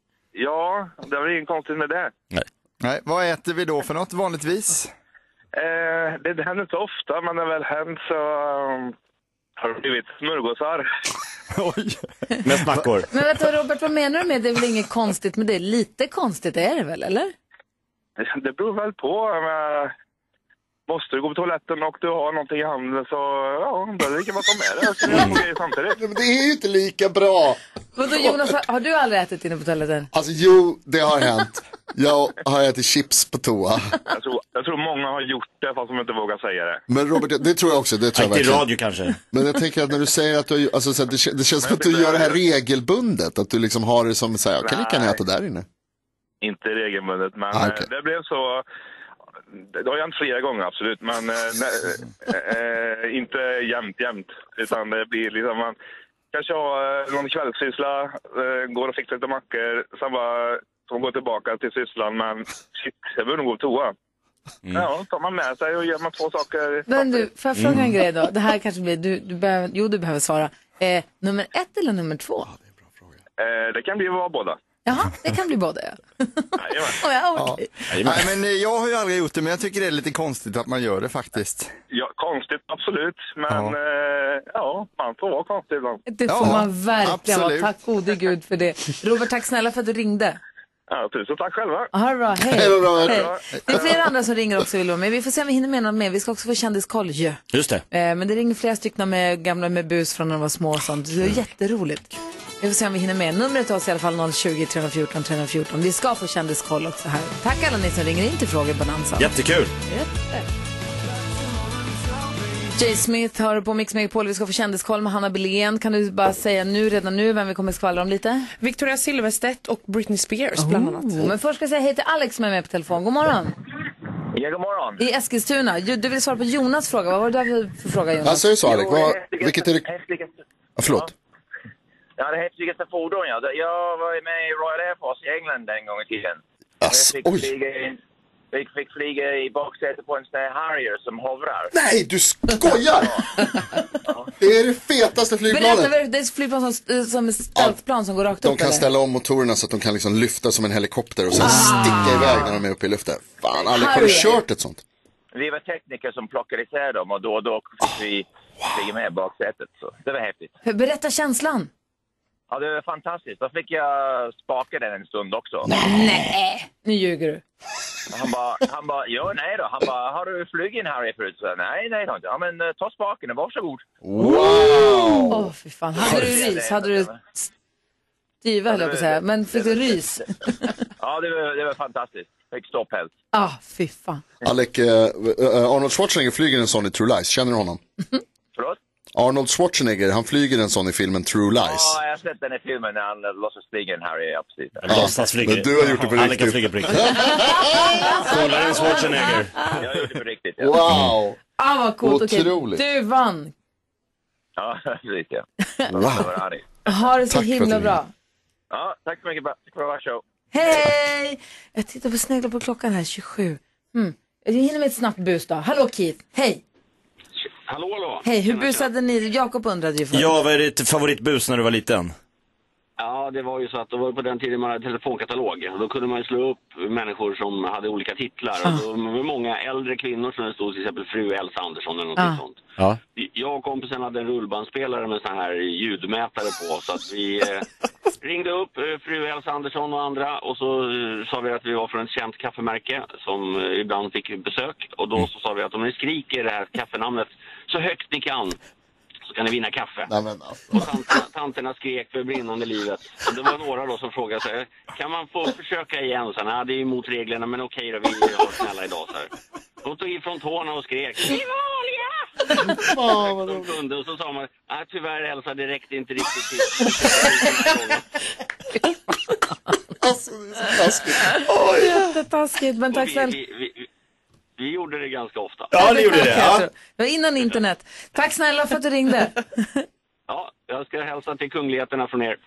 T: Ja, det var inget konstigt med det.
H: Nej.
M: Nej, vad äter vi då för något vanligtvis?
T: Eh, det, det händer inte ofta, men det har väl hänt så um, har det blivit smörgåsar.
M: Oj.
H: Med smackor.
E: Men vänta Robert, vad menar du med det är väl inget konstigt med det? Lite konstigt är det väl, eller?
T: Det, det beror väl på. Men, måste du gå på toaletten och du har någonting i handen så ja, då är det lika bra att ta med det. Så det är grejer samtidigt.
F: Men det är ju inte lika bra.
E: Vadå Jonas, har du aldrig ätit inne på toaletten?
F: Alltså jo, det har hänt. Jag har ätit chips på toa.
T: Jag tror, jag tror många har gjort det fast de inte vågar säga det.
F: Men Robert, det tror jag också. Det tror jag
H: Inte i
F: verkligen.
H: radio kanske.
F: Men jag tänker att när du säger att du, alltså, så att det, det känns som att du gör det här regelbundet. Att du liksom har det som så här, jag kan lika gärna äta där inne.
T: Inte regelbundet, men
F: Ah, okay.
T: det blev så... Det har jag inte flera gånger, absolut, men eh, nej, eh, inte jämt, jämt. Utan det blir liksom, man kanske har eh, någon kvällssyssla, eh, går och fixar lite mackor, sen bara så går tillbaka till sysslan, men shit, jag behöver nog gå på toa. Mm. Ja, tar man med sig och gör man två saker.
E: Men du, får jag fråga en grej då? Det här kanske blir, du, du behöver, jo du behöver svara. Eh, nummer ett eller nummer två?
T: Eh, det kan bli vara båda.
E: Jaha, det kan bli båda, ja.
T: oh,
E: ja, okay.
M: Ja. Nej, men jag har ju aldrig gjort det, men jag tycker det är lite konstigt att man gör det faktiskt.
T: Ja, konstigt, absolut. Men ja, eh, ja man får vara konstig ibland.
E: Det får ja, man verkligen vara. Tack gode Gud för det. Robert, tack snälla för att du ringde.
T: Ja, tusen tack själva.
E: Ha det bra, hej.
F: Hej, Robert.
E: Hej. Det är flera andra som ringer också, vill vara med. Vi får se om vi hinner med någon mer. Vi ska också få kändiskoll, ju.
H: Just det.
E: Eh, men det ringer flera stycken med gamla med bus från när de var små och sånt. Det är jätteroligt. Vi får se om vi hinner med. Numret är oss i alla fall noll tjugo, tre fjorton, tre fjorton. Vi ska få kändiskoll också här. Tack alla ni som ringer in till Frågor Bonanza.
H: Jättekul.
E: Jätte. Jay Smith har på Mix Megapol. Vi ska få kändiskoll med Hanna Billén. Kan du bara säga nu, redan nu, vem vi kommer skvallra om lite?
J: Victoria Silvstedt och Britney Spears oh. bland annat.
E: Men först ska jag säga hej till Alex som är med på telefon. God morgon.
O: Ja, god morgon.
E: I Eskilstuna. Du vill svara på Jonas fråga. Vad var det där för fråga, Jonas?
F: Ja, säg så Alex. Vad, vilket är det? Ja, förlåt.
O: Ja, det häftigaste fordon, ja. Jag var med i Royal Air Force i England en gång i tiden.
F: Ass,
O: jag fick flyga, i, jag fick flyga i baksätet på en sån här Harrier som hovrar.
F: Nej, du skojar! Ja. Det är det fetaste flygplanet.
E: Berätta, det är flygplan som, som är stealthplan ja, som går rakt
F: de
E: upp.
F: De kan eller? ställa om motorerna så att de kan liksom lyfta som en helikopter och sen ah. sticka iväg när de är uppe i luften. Fan, Alex, har du kört ett sånt?
O: Vi var tekniker som plockade isär dem och då och då fick vi flyga med i baksätet. Så det var häftigt.
E: Berätta känslan.
O: Ja, det var fantastiskt. Då fick jag spaka den en stund också.
E: Nej, nu ljuger du.
O: Han bara, han bara, ja nej då. Han bara, har du flugit in Harry förut? Så, nej, nej då inte. Ja, men ta spaken och varsågod.
F: Wow!
E: Åh, oh, fy fan. Hade du rys? Hade du styva, höll jag på att säga. Men fick du rys?
O: Ja, det var, det var fantastiskt. Fick ståpält.
E: Ah, fy fan.
F: Alec, uh, uh, Arnold Schwarzenegger flyger en sån i True Lies. Känner du honom?
O: Förlåt?
F: Arnold Schwarzenegger, han flyger en sån i filmen True Lies.
O: Ja, jag har sett den i filmen när han låtsas flyga en Harry, ja precis.
F: Ja, låtsasflyger. Men du har gjort det på
H: ja,
F: riktigt.
H: Han flyger på riktigt. Kolla en Schwarzenegger.
O: Jag har gjort det på riktigt, ja.
F: Wow!
E: Ah, vad coolt.
F: Otroligt.
E: Okej, du vann.
O: Ja, precis, ja.
F: Wow.
E: Ha det så tack himla bra.
O: Ja, tack så mycket. Tack för att show.
E: Hej! Jag tittar på sneglar på klockan här, tjugosju. Mm. Jag hinner med ett snabbt bus då. Hallå Keith, hej!
O: Hallå, hallå.
E: Hej, hur busade ni? Jakob undrade ju för.
H: Ja, vad är ditt favoritbus när du var liten?
U: Ja, det var ju så att det var på den tiden man hade telefonkatalog. Och då kunde man ju slå upp människor som hade olika titlar. Ah. Och då var det många äldre kvinnor som det stod till exempel fru Elsa Andersson eller något ah. sånt.
H: Ja.
U: Jag och kompisen hade en rullbandspelare med sån här ljudmätare på. Så att vi eh, ringde upp eh, fru Elsa Andersson och andra. Och så eh, sa vi att vi var från ett känt kaffemärke som eh, ibland fick besök. Och då så sa vi att om ni skriker det här kaffenamnet så högt ni kan, så kan ni vinna kaffe.
F: Nej, men, alltså.
U: Och tanterna, tanterna skrek för brinnande livet. Och det var några då som frågade sig, kan man få försöka igen? Så, nej, det är emot reglerna, men okej då, vi var snälla idag. Så här. De tog ifrån tårna och skrek, ni vanliga!
F: Oh,
U: de kunde, och så sa man, nej tyvärr Elsa, det räckte inte riktigt till.
F: Alltså, det är så taskigt.
E: Oh, jättetaskigt, men tack snälla.
U: Vi, vi, vi, vi gjorde det ganska ofta.
H: Ja, det gjorde det. Ja.
E: Det var innan internet. Tack snälla för att du ringde.
U: Ja, jag ska hälsa till kungligheterna från er.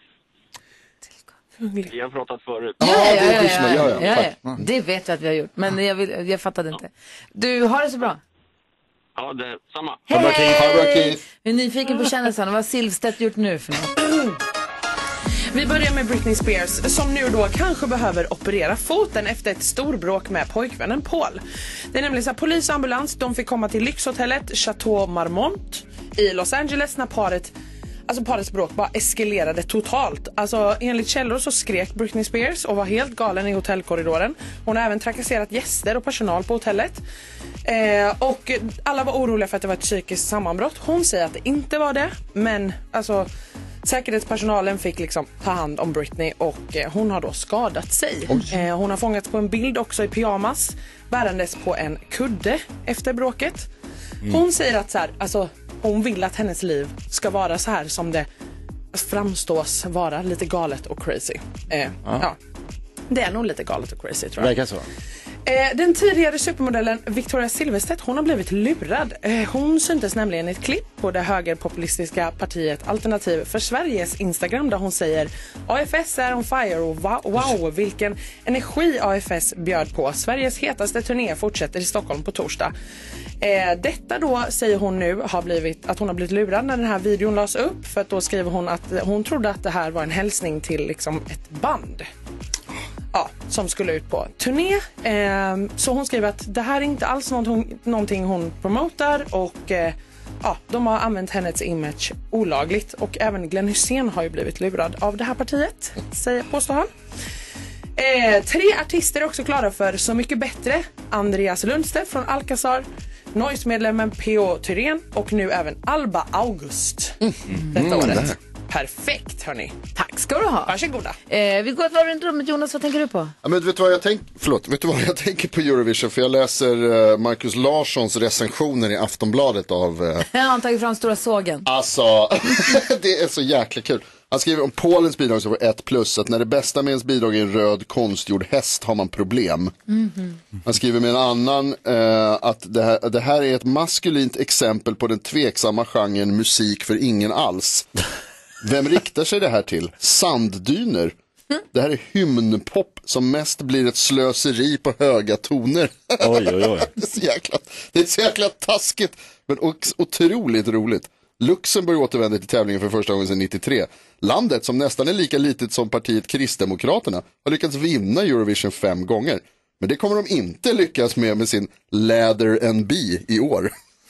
U: Vi har pratat förut.
E: Ja, ja, ja, ja, ja, ja, ja. Det vet jag att vi har gjort, men jag, vill, jag fattade inte. Du, har det så bra.
U: Ja, det samma.
E: Hej! Vi är nyfiken på kändisarna. Vad har Silvstedt gjort nu för något?
J: Vi börjar med Britney Spears som nu då kanske behöver operera foten efter ett storbråk med pojkvännen Paul. Det är nämligen så att polis och ambulans, de fick komma till lyxhotellet Chateau Marmont i Los Angeles när paret Alltså parets bråk bara eskalerade totalt. Alltså enligt källor så skrek Britney Spears och var helt galen i hotellkorridoren. Hon har även trakasserat gäster och personal på hotellet. Eh, och alla var oroliga för att det var ett psykiskt sammanbrott. Hon säger att det inte var det, men alltså Säkerhetspersonalen fick liksom ta hand om Britney och eh, hon har då skadat sig. Eh, hon har fångats på en bild också i pyjamas, bärandes på en kudde efter bråket. Hon mm. säger att så här, alltså, hon vill att hennes liv ska vara så här som det framstås vara, lite galet och crazy. Eh, ja. Ja. Det är nog lite galet och crazy, tror jag.
H: Verkar så.
J: Eh, den tidigare supermodellen Victoria Silvstedt, hon har blivit lurad. Eh, hon syntes nämligen i ett klipp på det högerpopulistiska partiet Alternativ för Sveriges Instagram där hon säger A F S är on fire och wow, wow vilken energi A F S bjöd på. Sveriges hetaste turné fortsätter i Stockholm på torsdag. Eh, detta då säger hon nu har blivit att hon har blivit lurad när den här videon lades upp, för att då skriver hon att hon trodde att det här var en hälsning till liksom ett band. Ja, som skulle ut på turné. Eh, så hon skriver att det här är inte alls någonting, någonting hon promotar och eh, ja, de har använt hennes image olagligt. Och även Glenn Hysén har ju blivit lurad av det här partiet, säger, påstår han. Eh, tre artister är också klara för Så mycket bättre. Andreas Lundstedt från Alcazar, Noise-medlemmen P O Thyrén och nu även Alba August mm. detta mm, året. Det. Perfekt, hörni.
E: Tack ska du ha.
J: Varsågoda.
E: Eh, vi går ett varv runt rummet. Jonas, vad tänker du på?
F: Ja, men vet du vad jag tänker? Förlåt, vet du vad jag tänker på Eurovision? För jag läser uh, Marcus Larssons recensioner i Aftonbladet av... Uh...
E: Ja, han tagit fram stora sågen.
F: Alltså, det är så jäkla kul. Han skriver om Polens bidrag som får ett plus, att när det bästa med ens bidrag är en röd konstgjord häst har man problem. Mm-hmm. Han skriver med en annan uh, att det här, det här är ett maskulint exempel på den tveksamma genren musik för ingen alls. Vem riktar sig det här till? Sanddyner. Det här är hymnpop som mest blir ett slöseri på höga toner.
H: Oj, oj, oj.
F: Det är så jäkla, det är så jäkla taskigt, men otroligt roligt. Luxemburg återvänder till tävlingen för första gången sedan nittiotre. Landet, som nästan är lika litet som partiet Kristdemokraterna, har lyckats vinna Eurovision fem gånger. Men det kommer de inte lyckas med med sin Leather and Bee i år.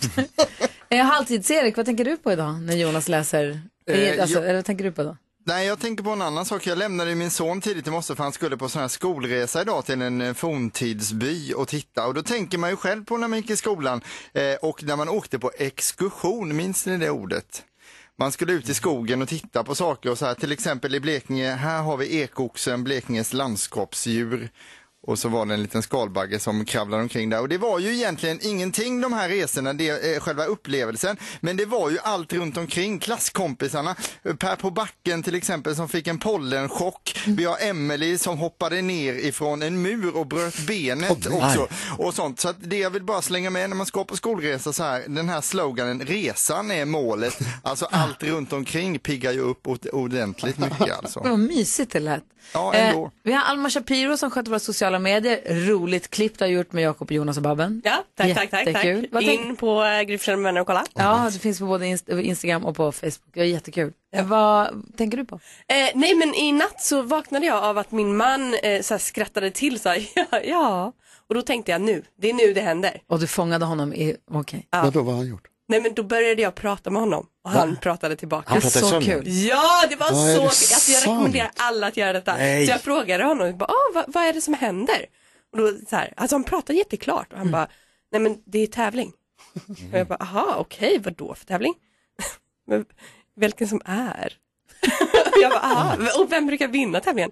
E: Halvtids-Erik, vad tänker du på idag när Jonas läser? Eh, alltså,
M: jag,
E: eller vad tänker du på då?
M: Nej, jag tänker på en annan sak. Jag lämnade min son tidigt i morse för han skulle på sån här skolresa idag till en forntidsby och titta. Och då tänker man ju själv på när man gick i skolan eh, och när man åkte på exkursion, minns ni det ordet? Man skulle ut i skogen och titta på saker och så här, till exempel i Blekinge, här har vi ekoxen, Blekinges landskapsdjur. Och så var det en liten skalbagge som kravlade omkring där. Och det var ju egentligen ingenting, de här resorna, det är själva upplevelsen. Men det var ju allt runt omkring. Klasskompisarna, Per på backen till exempel, som fick en pollenchock. Vi har Emily som hoppade ner ifrån en mur och bröt benet oh, också. Och sånt. Så att det jag vill bara slänga med när man ska på skolresa så här, den här sloganen, resan är målet. Alltså allt runt omkring piggar ju upp ordentligt mycket alltså.
E: Det var mysigt det lät.
M: Ja, ändå.
E: Eh, vi har Alma Shapiro som sköter våra sociala medier. Roligt klipp du har gjort med Jakob, Jonas och Babben.
A: Ja, tack, tack, tack. tack. In tänk... på äh, Gry Forssell med vänner och kolla.
E: Ja, det finns på både inst- Instagram och på Facebook. Det är jättekul. Ja. Eh, vad tänker du på?
A: Eh, nej, men i natt så vaknade jag av att min man eh, så här, skrattade till så här, ja, ja. Och då tänkte jag nu, det är nu det händer.
E: Och du fångade honom i, okej. Okay.
A: Ja.
F: Vad då, vad har han gjort?
A: Nej, men då började jag prata med honom och han Va? pratade tillbaka.
E: Han pratade så kul.
A: Ja, det var
F: Vad
A: så kul.
F: Alltså,
A: jag rekommenderar alla att göra detta. Nej. Så jag frågade honom, bara, ah, vad, vad är det som händer? Och då så här, alltså han pratade jätteklart och han mm. bara, nej men det är tävling. Mm. Och jag bara, aha, okej, okay, vad då för tävling? Men vilken som är? Jag bara, aha, och vem brukar vinna tävlingen?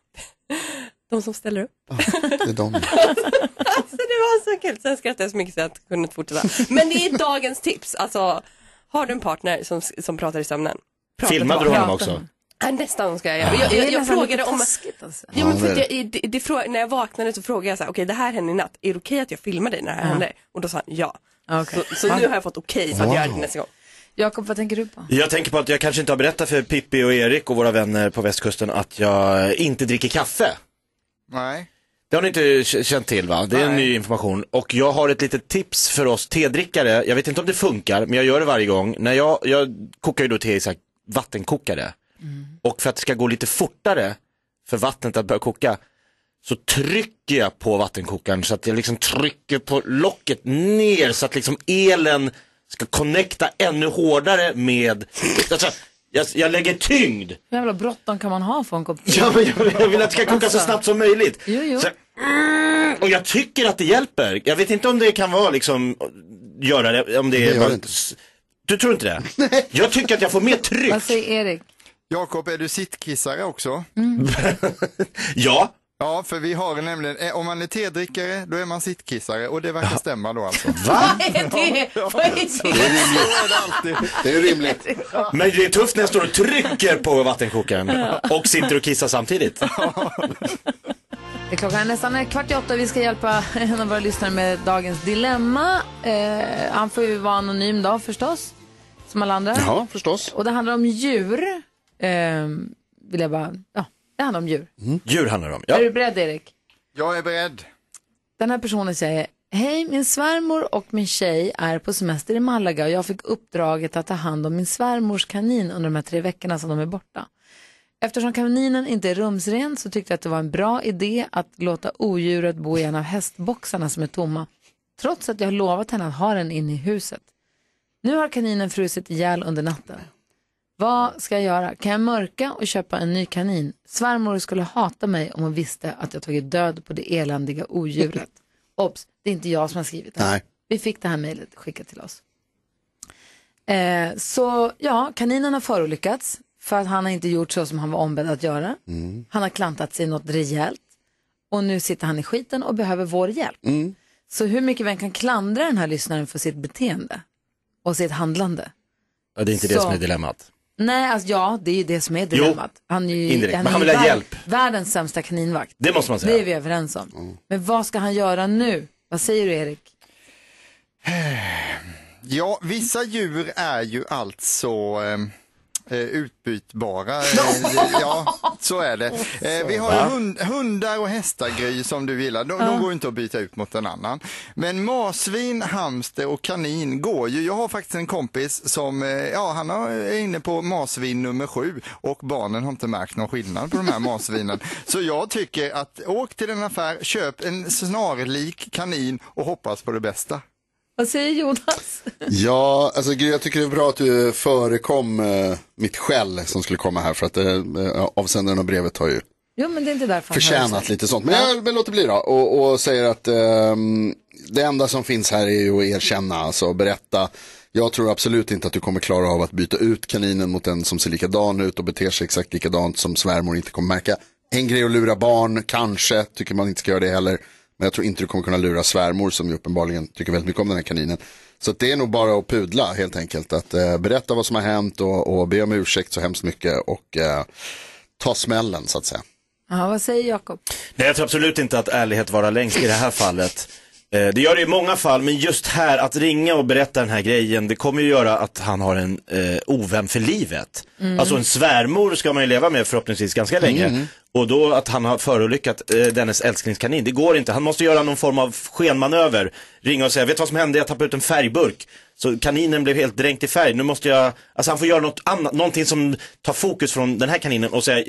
A: De som ställer upp.
F: Oh, det är de.
A: Alltså det var så kul. Sen skrattade jag så mycket så att jag kunde inte fortsätta. Men det är dagens tips. Alltså, har du en partner som, som pratar i sömnen?
H: Filmade du honom också?
A: Ja, nästan ska jag göra. Jag, jag, jag, jag frågade om... Taskigt, alltså. Ja, men för jag, det, det frå, när jag vaknade så frågade jag så här, okej, okay, det här hände i natt. Är det okej att jag filmar dig när det här ja. händer? Och då sa han ja. Okay. Så, så nu har jag fått okej okay för att wow. göra det nästa gång.
E: Jakob, vad tänker du på?
H: Jag tänker på att jag kanske inte har berättat för Pippi och Erik och våra vänner på västkusten att jag inte dricker kaffe.
M: Nej.
H: Det har ni inte känt till, va? Det är Nej. en ny information. Och jag har ett litet tips för oss tedrickare. Jag vet inte om det funkar, men jag gör det varje gång. När jag, jag kokar ju då te i så här vattenkokare. Mm. Och för att det ska gå lite fortare för vattnet att börja koka, så trycker jag på vattenkokaren så att jag liksom trycker på locket ner så att liksom elen ska connecta ännu hårdare med... Alltså, jag, jag lägger tyngd.
E: Hur jävla bråttom kan man ha för en kopp?
H: Ja, men jag, jag vill att det ska koka alltså. så snabbt som möjligt.
E: Jo, jo.
H: Så, mm, och jag tycker att det hjälper. Jag vet inte om det kan vara liksom... Göra det, om det, det är... Bara, du tror inte det? Nej. Jag tycker att jag får mer tryck.
E: Vad säger Erik?
M: Jakob, är du sittkissare också?
E: Mm.
H: Ja.
M: Ja, för vi har nämligen, eh, om man är tedrickare, då är man sittkissare och det verkar stämma då alltså.
H: Va?
E: Vad är det? Vad är det?
F: Det är rimligt.
H: Men det är tufft när jag står och trycker på vattenkokaren och sitter och kissar samtidigt.
E: Det klockan är nästan kvart i åtta och vi ska hjälpa en av våra lyssnare med dagens dilemma. Eh, han får ju vara anonym då förstås, som alla andra.
F: Ja, förstås.
E: Och det handlar om djur. Eh, vill jag bara, ja, det handlar om djur.
H: Mm. Djur handlar det om, ja.
E: Är du beredd, Erik?
M: Jag är beredd.
E: Den här personen säger: hej, min svärmor och min tjej är på semester i Malaga och jag fick uppdraget att ta hand om min svärmors kanin under de här tre veckorna som de är borta. Eftersom kaninen inte är rumsren så tyckte jag att det var en bra idé att låta odjuret bo i en av hästboxarna som är tomma. Trots att jag har lovat henne att ha den inne i huset. Nu har kaninen frusit ihjäl under natten. Vad ska jag göra? Kan jag mörka och köpa en ny kanin? Svärmor skulle hata mig om hon visste att jag tagit död på det eländiga odjuret. Obs, det är inte jag som har skrivit det.
F: Nej.
E: Vi fick det här mejlet skickat till oss. Eh, så ja, kaninen har förolyckats. För att han har inte gjort så som han var ombedd att göra. Mm. Han har klantat sig något rejält. Och nu sitter han i skiten och behöver vår hjälp. Mm. Så hur mycket vi kan klandra den här lyssnaren för sitt beteende. Och sitt handlande.
H: Ja, det är inte så. Det som är dilemmat.
E: Nej, alltså ja, det är ju det som är dilemmat.
H: Jo,
E: han är ju,
H: indirekt.
E: han
H: Men han
E: är
H: vill ha
E: vär,
H: hjälp.
E: Världens sämsta kaninvakt.
H: Det måste man säga.
E: Det är vi överens om. Mm. Men vad ska han göra nu? Vad säger du, Erik?
M: Ja, vissa djur är ju alltså... Eh... utbytbara. Ja, så är det. Vi har ju hund, hundar och hästar, Gry, som du gillar. De, de går ju inte att byta ut mot en annan. Men marsvin, hamster och kanin går ju. Jag har faktiskt en kompis som, ja, han är inne på marsvin nummer sju och barnen har inte märkt någon skillnad på de här marsvinen. Så jag tycker att åk till en affär, köp en snarlik kanin och hoppas på det bästa.
E: Vad säger Jonas?
F: Ja, alltså jag tycker det är bra att du förekom eh, mitt skäll som skulle komma här för att eh, avsändaren av brevet har ju
E: jo, men det är inte därför
F: förtjänat lite sånt. Men jag vill låta bli då och, och säger att eh, det enda som finns här är ju att erkänna, alltså berätta. Jag tror absolut inte att du kommer klara av att byta ut kaninen mot en som ser likadan ut och beter sig exakt likadant som svärmor inte kommer märka. En grej att lura barn, kanske, tycker man inte ska göra det heller. Men jag tror inte du kommer kunna lura svärmor som ju uppenbarligen tycker väldigt mycket om den här kaninen. Så det är nog bara att pudla helt enkelt. Att eh, berätta vad som har hänt och, och be om ursäkt så hemskt mycket och eh, ta smällen så att säga.
E: Ja, vad säger Jakob?
H: Nej, jag tror absolut inte att ärlighet vara längst i det här fallet. Eh, det gör det i många fall, men just här att ringa och berätta den här grejen, det kommer ju göra att han har en eh, ovän för livet. Mm. Alltså en svärmor ska man ju leva med förhoppningsvis ganska länge. Mm. Och då att han har förolyckat eh, dennes älsklingskanin, det går inte. Han måste göra någon form av skenmanöver. Ringa och säga, vet du vad som hände? Jag tappade ut en färgburk. Så kaninen blev helt dränkt i färg. Nu måste jag, alltså han får göra något annat, någonting som tar fokus från den här kaninen och säga,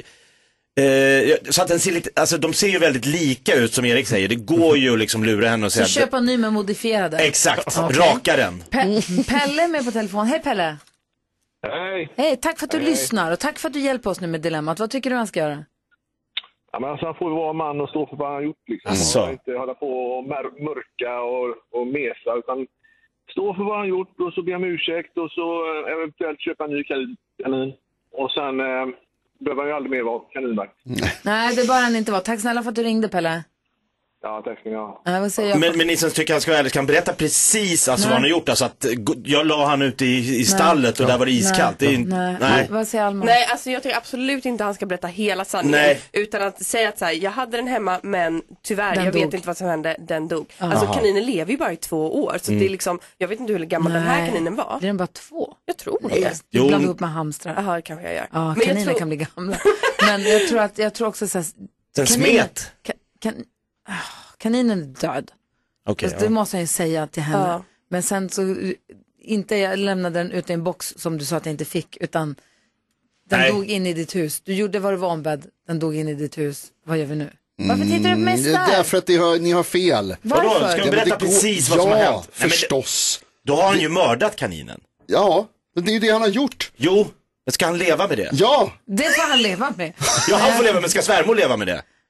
H: eh, så att den ser lite, alltså de ser ju väldigt lika ut som Erik säger. Det går ju liksom lura henne och säga.
E: Så köpa en ny med modifierade.
H: Exakt, okay. Raka den.
E: Pe- Pelle är med på telefon. Hej Pelle.
B: Hej.
E: Hej, tack för att du
B: Hej.
E: lyssnar och tack för att du hjälper oss nu med dilemmat. Vad tycker du han ska göra?
B: Ja, men alltså, han får ju vara man och stå för vad han har gjort. Liksom.
H: Alltså.
B: Han inte hålla på och mör- mörka och, och mesa, utan stå för vad han har gjort och så be om ursäkt och så eh, eventuellt köpa en ny kanin. Och sen eh, behöver han ju aldrig mer vara kaninvakt.
E: Nej, det bör han inte vara. Tack snälla för att du ringde, Pelle.
B: Ja, tack ska ni ha.
E: Ja, vad säger jag?
H: Men, men ni som tycker han ska vara ärlig, kan berätta precis alltså, vad han har gjort. Alltså att jag la han ute i, i stallet och där var det iskallt.
E: Nej.
H: Det är ju,
E: nej.
H: nej.
E: Vad säger Alma?
A: Nej, alltså jag tycker absolut inte han ska berätta hela sanningen.
H: Nej.
A: Utan att säga att så här, jag hade den hemma men tyvärr,
E: Den
A: jag
E: dog.
A: vet inte vad som hände, den dog.
E: Aha.
A: Alltså kaninen lever ju bara i två år. Så
H: Mm.
A: det är liksom, jag vet inte hur gammal den här kaninen var.
E: Är den bara två?
A: Jag tror
E: Nej,
A: det.
E: du
H: Jo.
E: blandar ihop med hamstrar.
A: Jaha, det kanske jag gör.
E: Ja,
A: Men
E: kaniner
A: jag tror-
E: kan bli gamla. Men jag tror, att, jag tror också så här,
H: Den
E: kaninen-
H: smet.
E: Kan, kan, ah, kaninen är död.
H: Okej,
E: Fast det
H: ja.
E: måste jag ju säga till henne.
A: Ja.
E: Men sen så, inte jag lämnade den ut i en box som du sa att jag inte fick, utan den
H: Nej.
E: dog in i ditt hus. Du gjorde vad du var ombedd, den dog in i ditt hus. Vad gör vi nu? Varför tittar du på mig
F: Mm, det är
E: sådär?
F: därför att ni har, ni har fel.
E: Varför?
H: Vadå? Ska
F: Ja,
H: vi
F: men
H: berätta
F: det går-
H: precis vad som har
F: Ja,
H: hänt? Nej, men det-
F: förstås.
H: Då har han ju mördat kaninen.
F: Ja, men det är ju det han har gjort.
H: Jo, men ska han leva med det?
F: Ja,
E: Det får han leva med.
H: Ja, han får leva, men ska svärmor leva med det?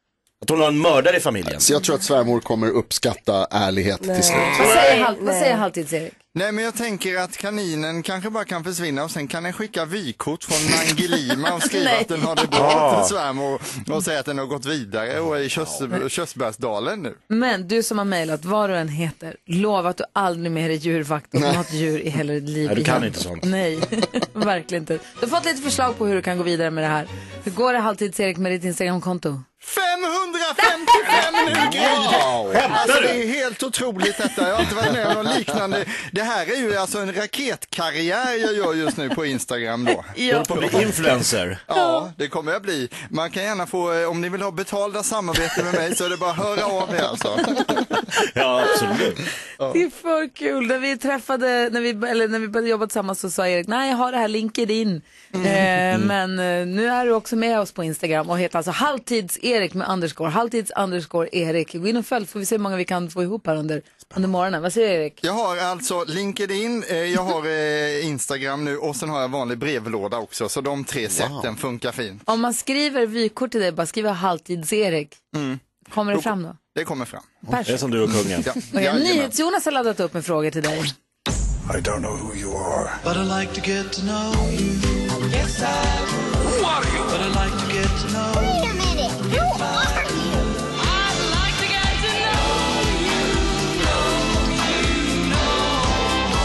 H: Att hon har en mördare i familjen.
F: Så jag tror att svärmor kommer uppskatta ärlighet
E: Nej.
F: till slut.
E: Vad säger, halt, vad säger Halvtids-Erik?
M: Nej, men jag tänker att kaninen kanske bara kan försvinna och sen kan den skicka vykort från Nangilima och skriva att den har det bra
E: Ah.
M: till svärmor och säga att den har gått vidare och är i Körs- Körsbärsdalen nu.
E: Men du som har mejlat, vad du än heter, lova att du aldrig mer är djurvakt och
M: Nej.
E: något djur i hela ditt liv.
H: Nej, du kan
E: igen.
H: inte sånt.
E: Nej, verkligen inte. Du har fått lite förslag på hur du kan gå vidare med det här. Hur går det Halvtids-Erik med ditt Instagramkonto?
M: femhundrafemtiofem nu, Gry!
H: Wow.
M: Alltså det är helt otroligt detta. Jag har inte varit med om något liknande. Det här är ju alltså en raketkarriär jag gör just nu på Instagram då.
H: Du håller på att bli influencer.
M: Ja, det kommer jag bli. Man kan gärna få, om ni vill ha betalda samarbete med mig så är det bara att höra av er alltså.
H: Ja, absolut.
E: Det är för kul. När vi träffade, när vi, eller när vi började jobba tillsammans så sa Erik, nej jag har det här LinkedIn. Mm. Eh, men eh, nu är du också med oss på Instagram och heter alltså Halvtids-Erik med underscore. Halvtids underscore Erik. Gå in och följ, får vi se hur många vi kan få ihop här under, under morgonen. Vad säger Erik?
M: Jag har alltså LinkedIn, eh, jag har eh, Instagram nu och sen har jag vanlig brevlåda också. Så de tre sätten funkar fint.
E: Om man skriver vykort till dig, bara skriver Halvtids-Erik.
M: Mm.
E: Kommer det fram då?
M: Det kommer fram.
E: Perfekt.
H: Det är som du och kungen.
M: Ja.
E: Okay, NyhetsJonas har laddat upp med frågor till dig.
K: I don't know who you are, but I like to get to know you.
I: Yes, I
K: Who are you? But I like to get to know you.
I: Wait a minute. Who are you? I'd like to get to know you. Know you, know.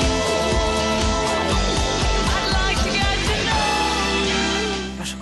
I: I'd like to get to know you.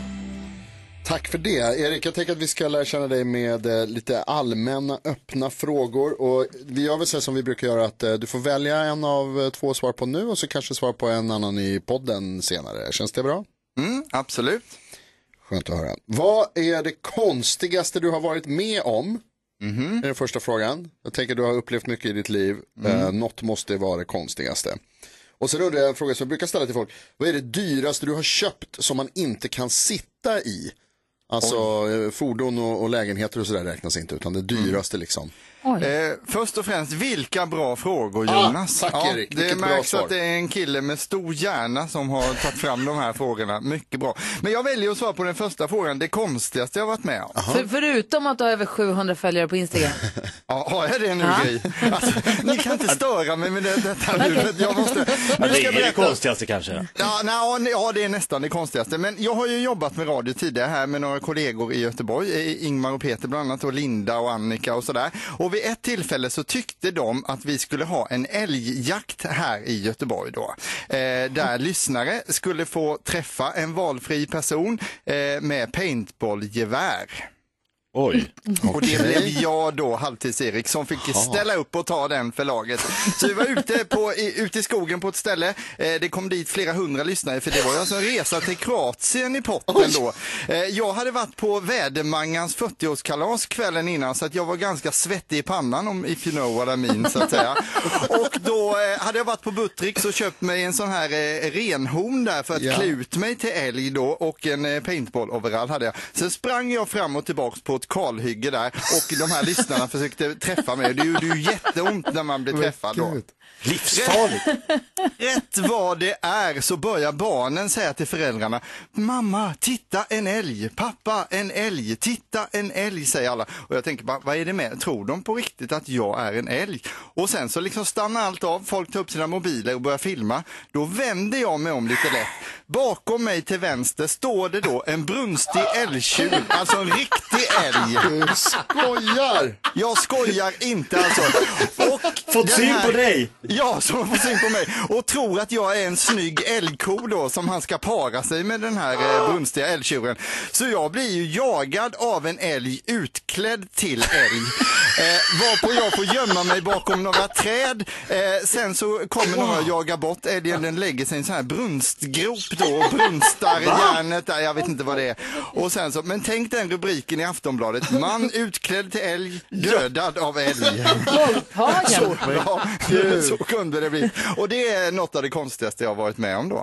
F: Tack för det. Erik, jag tänker att vi ska lära känna dig med eh, lite allmänna, öppna frågor. Och vi gör väl så som vi brukar göra att eh, du får välja en av eh, två svar på nu och så kanske svar på en annan i podden senare. Känns det bra?
M: Mm, absolut.
F: Skönt att höra. Vad är det konstigaste du har varit med om?
M: Mm-hmm.
F: Det är den första frågan. Jag tänker att du har upplevt mycket i ditt liv.
M: Mm.
F: Eh, något måste vara det konstigaste. Och sen undrar jag en fråga som jag brukar ställa till folk. Vad är det dyraste du har köpt som man inte kan sitta i? Alltså eh, fordon och, och lägenheter och sådär räknas inte utan det dyraste liksom.
M: Eh, först och främst, vilka bra frågor
F: Ah,
M: Jonas.
F: tack,
M: ja,
F: Erik.
M: det
F: Vilket bra
M: märks
F: svar.
M: att det är en kille med stor hjärna som har tagit fram de här frågorna. Mycket bra. Men jag väljer att svara på den första frågan, det konstigaste jag har varit med om.
E: För, förutom att du har över sjuhundra följare på Instagram.
M: Ja, har jag det nu,
E: Ja.
M: Gry? Alltså, ni kan inte störa mig med det, detta nu.
E: Okej.
M: Jag måste, nu
H: Ja, det
M: ska jag
H: är det
M: berätta.
H: konstigaste kanske.
M: Ja, nej, ja, det är nästan det konstigaste. Men jag har ju jobbat med radio tidigare här med några kollegor i Göteborg. eh, Ingmar och Peter bland annat och Linda och Annika och sådär. Och vid ett tillfälle så tyckte de att vi skulle ha en älgjakt här i Göteborg då. Eh, där lyssnare skulle få träffa en valfri person eh, med paintballgevär.
H: Oj.
M: Och det blev jag då, Halvtids-Erik, som fick ställa upp och ta den för laget. Så vi var ute, på, i, ute i skogen på ett ställe. Eh, det kom dit flera hundra lyssnare för det var ju alltså en resa till Kroatien i potten då. Eh, jag hade varit på Vädermangans fyrtioårskalas kvällen innan så att jag var ganska svettig i pannan om if you know what I mean så att säga. Och då eh, hade jag varit på Buttricks och köpt mig en sån här eh, renhorn där för att
F: Ja.
M: klä ut mig till älg då och en eh, paintball-overall hade jag. Sen sprang jag fram och tillbaks på ett kalhygge där och de här lyssnarna försökte träffa mig. Det gjorde ju jätteont när man blir träffad då.
H: Livsfarligt.
M: Rätt vad det är så börjar barnen säga till föräldrarna: mamma, titta en älg, pappa en älg, titta en älg, säger alla. Och jag tänker bara, vad är det med? Tror de på riktigt att jag är en älg? Och sen så liksom stannar allt av, folk tar upp sina mobiler och börjar filma. Då vänder jag mig om lite lätt. Bakom mig till vänster står det då en brunstig älgtjur, alltså en riktig älg.
F: Du skojar!
M: Jag skojar inte alltså. Och
H: Fått
M: den
H: syn
M: här-
H: på dig.
M: Ja, som har fått syn på mig. Och tror att jag är en snygg älgko då som han ska para sig med den här eh, brunstiga älgtjuren. Så jag blir ju jagad av en älg utklädd till älg. Eh, varpå jag får gömma mig bakom några träd. Eh, sen så kommer några och jagar bort älgen. Den lägger sig i en sån här brunstgrop då och brunstar järnet där. Jag vet inte vad det är. Och sen så, men tänk den rubriken i Aftonbladet. Man utklädd till älg, dödad av älg. Så, ja, så kunde det bli. Och det är något av det konstigaste jag har varit med om då.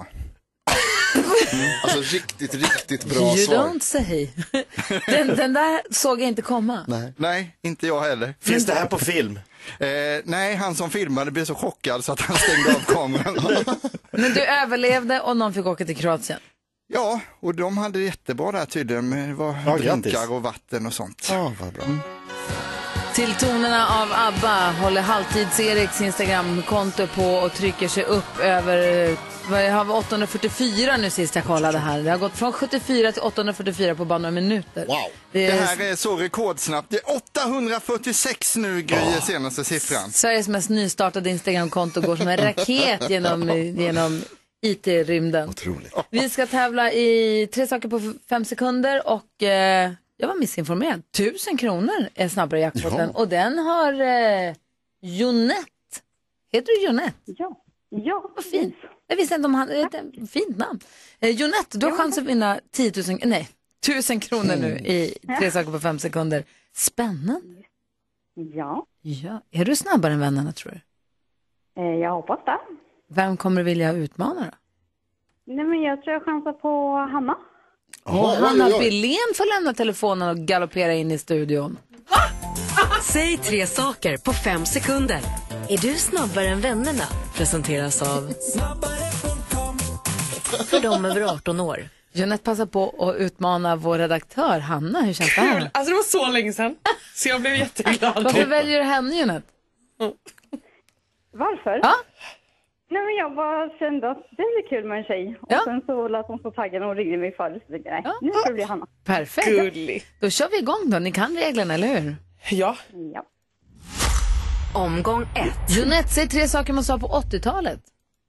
F: Mm. Alltså riktigt, riktigt bra
E: You
F: svar.
E: don't say. Den, den där såg jag inte komma.
F: Nej.
M: Nej, inte jag heller.
H: Finns det här på film?
M: Eh, nej, han som filmade blev så chockad så att han stängde av kameran.
E: Men du överlevde och någon fick åka till Kroatien.
M: Ja, och de hade det jättebra där tydligen. Det var
H: Ja,
M: drinkar
H: grattis.
M: och vatten och sånt.
F: Ja, vad bra.
E: Till tonerna av ABBA håller Halvtids-Eriks Instagram-konto på och trycker sig upp över, vad jag har åttahundrafyrtiofyra nu sist jag kollade här. Det har gått från sjuttiofyra till åttahundrafyrtiofyra på bara några minuter.
F: Wow.
E: Det, är
M: Det här är så rekordsnabbt. Det är åttahundrafyrtiosex nu, Gry, oh. senaste siffran.
E: Sveriges mest nystartade Instagram-konto går som en raket genom, genom I T-rymden.
F: Otroligt.
E: Vi ska tävla i tre saker på fem sekunder och eh, jag var missinformerad. Tusen kronor är snabbare jackpotten och den har eh, Jonette. Heter du Jonette?
N: Ja. Ja.
E: Vad fint. Jag visste inte om han, ett fint namn. Eh, Jonette, du har chans att vinna tiotusen, nej, tusen kronor nu i tre saker på fem sekunder. Spännande.
N: Ja.
E: Ja. Är du snabbare än vännerna, tror du?
N: Eh, jag hoppas det.
E: Vem kommer vilja utmana då?
N: Nej, men jag tror jag chansar på Hanna.
E: Och Hanna Billén får lämna telefonen och galoppera in i studion.
D: Säg tre saker på fem sekunder. Är du snabbare än vännerna? Presenteras av för dem över arton år.
E: Jeanette passar på att utmana vår redaktör Hanna. Hur känns det här?
J: Kul! Alltså det var så länge sedan. Så jag blev jätteglad.
E: Varför väljer du henne, Jeanette?
N: Varför?
E: Ja?
N: Nej, men jag bara kände att det är kul med en tjej. Och
E: Ja.
N: sen så lät hon på taggen och ringde mig för. Så tänkte jag, nej, nu ska det bli Hanna.
E: Perfekt.
J: Gullig.
E: Då kör vi igång då. Ni kan reglerna, eller hur?
J: Ja.
N: Ja.
D: Omgång ett.
E: Jeanette, säg tre saker man sa på åttiotalet.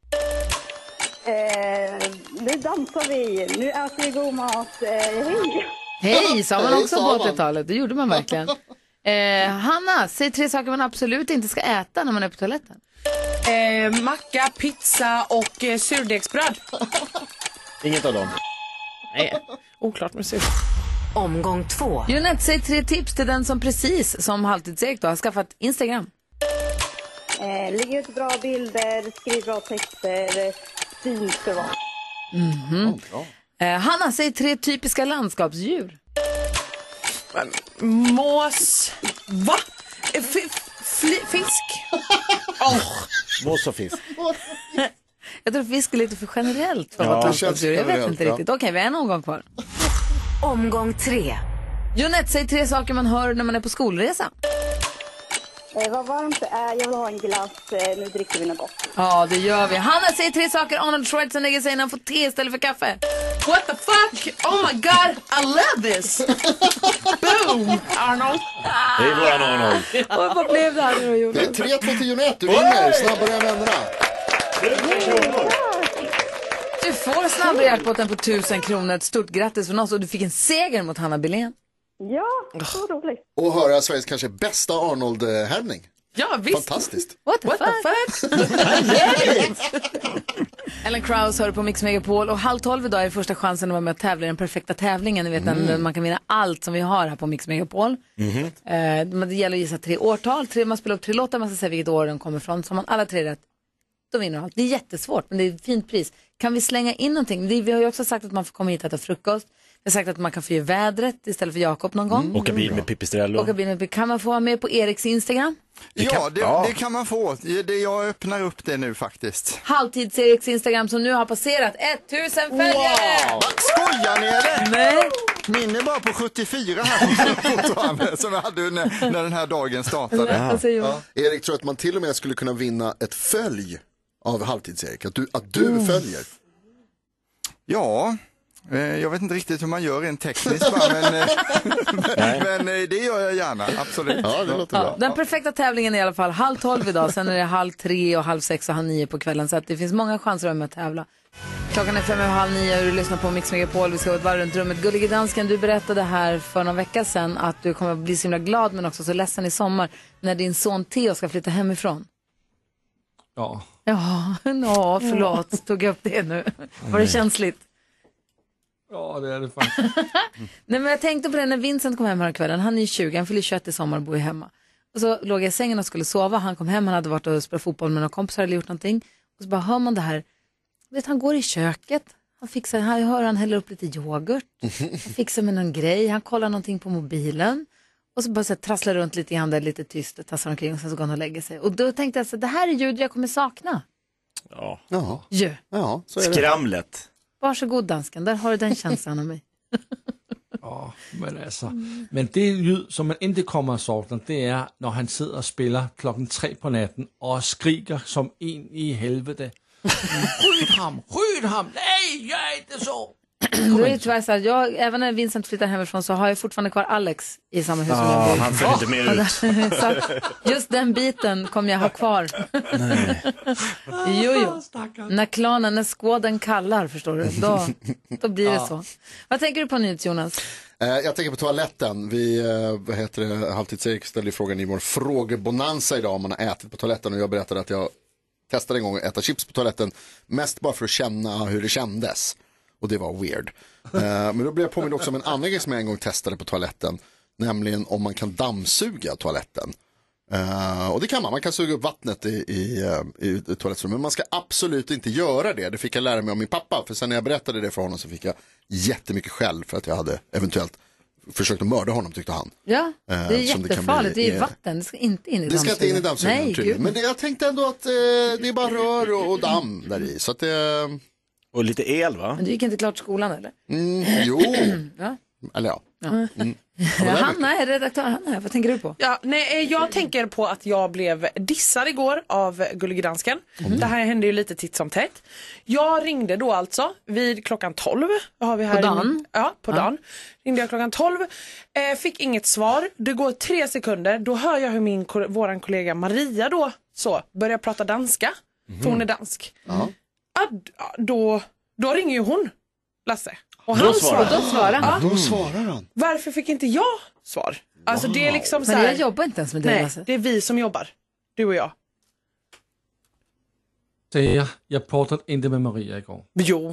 N: Eh, nu dansar vi. Nu äter vi god mat. Eh, hej!
E: Hej, sa man
F: Hej,
E: också
F: sa
E: på
F: man.
E: åttiotalet. Det gjorde man verkligen. Eh, Hanna, säg tre saker man absolut inte ska äta när man är på toaletten.
J: Eh, macka, pizza och eh, surdegsbröd.
H: Inget av dem.
J: Nej, oklart med sur.
D: Omgång två.
E: Jeanette, säg tre tips till den som precis som Halvtids-Erik då har skaffat Instagram.
N: Eh, lägg ut bra bilder, skriv bra texter, fint ska det vara.
E: Mhm. Eh, Hanna, säg tre typiska landskapsdjur.
J: Mås. Va? Eh, f- fli- fisk. Oh.
H: Mås och fisk.
E: Jag tror fisk är lite för generellt för att
H: Ja,
E: vara
H: det
E: landskapsdjur. Jag vet
F: generellt,
E: inte
F: ja.
E: riktigt. Okej, vi har en omgång kvar.
D: Omgång tre.
E: Jeanette, säg tre saker man hör när man är på skolresa.
N: Eh, vad varmt det är, jag vill ha en glass, eh, nu dricker vi något gott.
E: Ja, det gör vi. Hanna, säg tre saker Arnold Schwarzenegger säger när han får te istället för kaffe.
J: What the fuck? Oh my god, I love this. Boom, Arnold.
H: Det är våran Arnold.
E: Och vad blev det här nu då,
F: Det
E: Jonas?
F: är tre två till Jeanette. Du vinner snabbare än vännerna.
E: Du får snabbare jackpotten på tusen kronor. Ett stort grattis från oss och du fick en seger mot Hanna Billén.
N: Ja, så roligt.
F: Och höra Sveriges kanske bästa Arnold-härmning.
J: Ja, visst.
F: Fantastiskt.
E: What the
J: What
E: fuck?
J: the fuck?
E: Ellen Krause hör på Mix Megapol och halv tolv idag är första chansen att vara med och tävla i den perfekta tävlingen. Ni vet
F: Mm.
E: den, man kan vinna allt som vi har här på Mix Megapol.
H: Mhm.
E: Eh, men det gäller att gissa tre årtal. Tre, man spelar upp tre låtar, man ska säga vilket år den kommer ifrån. Så har man alla tre rätt, då vinner allt. Det är jättesvårt, men det är ett fint pris. Kan vi slänga in någonting? Det, vi har ju också sagt att man får komma hit och äta frukost. Vi har sagt att man kan få ge vädret istället för Jakob någon gång.
H: Åka bil med Pipistrello.
E: Åka bil med, kan man få vara med på Eriks Instagram?
M: Ja, det,
H: ja.
M: det kan man få. Det, jag öppnar upp det nu faktiskt.
E: Halvtids-Eriks Instagram som nu har passerat tusen följare!
M: Wow! Skojar ni eller?
E: Nej.
M: Min är bara på sjuttiofyra här fortfarande, som jag hade när, när den här dagen startade.
E: Vad säger Jonas?
F: Erik tror att man till och med skulle kunna vinna ett följ av Halvtids-Erik. Att du, att du
E: Mm.
F: följer.
M: Ja, eh, jag vet inte riktigt hur man gör rent tekniskt, bara, men, eh, men, men eh, det gör jag gärna, absolut.
F: Ja, det låter
E: Ja,
F: bra.
E: den perfekta tävlingen är i alla fall halv tolv idag, sen är det halv tre och halv sex och halv nio på kvällen. Så att det finns många chanser att vara med att tävla. Klockan är fem och halv nio och du lyssnar på Mix Megapol. Vi ska gå ett varv runt rummet. Gullige dansken, du berättade här för någon vecka sedan att du kommer att bli så himla glad men också så ledsen i sommar när din son Theo ska flytta hemifrån.
L: Ja.
E: Ja, no, förlåt. Tog jag upp det nu. Var det känsligt?
L: Ja, det är det faktiskt.
E: Nej, men jag tänkte på det när Vincent kom hem här kvällen. Han är tjugo, han fyller tjugoett i sommar och bor ju hemma. Och så låg jag i sängen och skulle sova. Han kom hem, han hade varit och spelat fotboll med några kompisar eller gjort någonting. Och så bara hör man det här. Vet, han går i köket. Han fixar, han hör han häller upp lite yoghurt. Han fixar med någon grej. Han kollar någonting på mobilen. Och så bara så här, trasslar runt lite grann där, lite tyst, tassar omkring och sen så går han och lägger sig. Och då tänkte jag så det här är ljud jag kommer sakna.
H: Ja.
F: Ja.
E: Ju.
F: Ja, så är det.
H: Skramlet.
E: Varsågod dansken, där har du den känslan av mig.
L: Ja, men alltså, men det ljud som man inte kommer att sakna, det är när han sitter och spelar klockan tre på natten och skriker som en i helvete. Skjut ham, skjut ham, nej, gör inte så.
E: Det är tyvärr så här, jag, även när Vincent flyttar hemifrån så har jag fortfarande kvar Alex i samma hus som
H: Ja,
E: jag.
H: han följer inte med ut.
E: Så just den biten kommer jag ha kvar.
H: Nej.
E: Jo, jo. När klanen, när skåden kallar, förstår du, då, då blir det
F: Ja.
E: så. Vad tänker du på nytt, Jonas?
F: Eh, jag tänker på toaletten. Vi, eh, vad heter det, Halvtids-Erik ställde frågan i vår frågebonanza idag om man har ätit på toaletten, och jag berättade att jag testade en gång att äta chips på toaletten, mest bara för att känna hur det kändes. Och det var weird. Uh, men då blev jag påminna också om en annan grej som jag en gång testade på toaletten. Nämligen om man kan dammsuga toaletten. Uh, och det kan man. Man kan suga upp vattnet i, i, uh, i, i toalettrummet. Men man ska absolut inte göra det. Det fick jag lära mig av min pappa. För sen när jag berättade det för honom så fick jag jättemycket skäll för att jag hade eventuellt försökt att mörda honom, tyckte han.
E: Ja, det är
F: Uh, som
E: jättefarligt.
F: bli,
E: Det är
F: uh,
E: vatten. Det ska inte in i
F: Det ska inte in i
E: dammsugaren. Nej,
F: dammsugaren.
E: gud.
F: Men det, jag tänkte ändå att uh, det är bara rör och, och damm där i. Så att det... Uh,
H: Och lite el, va?
E: Men du gick inte klart skolan, eller?
F: Mm, jo.
E: Ja.
F: Eller ja.
E: Ja.
F: Mm.
E: Hanna är redaktör. Hanna, vad tänker du på?
J: Ja, nej, jag tänker på att jag blev dissad igår av Gullige Dansken.
E: Mm.
J: Det här hände ju lite titt som tätt. Jag ringde då alltså vid klockan tolv. Har vi här
E: På dagen?
J: I, ja, på
E: Ja.
J: dagen. Ringde jag klockan tolv. Eh, fick inget svar. Det går tre sekunder. Då hör jag hur min, våran kollega Maria då så börjar prata danska.
F: Mm.
J: För hon är dansk.
F: Ja.
J: Ja, d- då, då ringer ju hon, Lasse. Och
F: Då
J: han
F: svarar
J: svarar.
F: han. Då svarar han.
J: Ja.
F: Då svarar han.
J: Varför fick inte jag svar? Alltså det är liksom så
E: Men
J: här.
E: jag jobbar inte ens med det,
J: Nej,
E: Lasse.
J: det är vi som jobbar. Du och jag.
L: Säger, jag pratade inte med Maria igår.
J: Jo.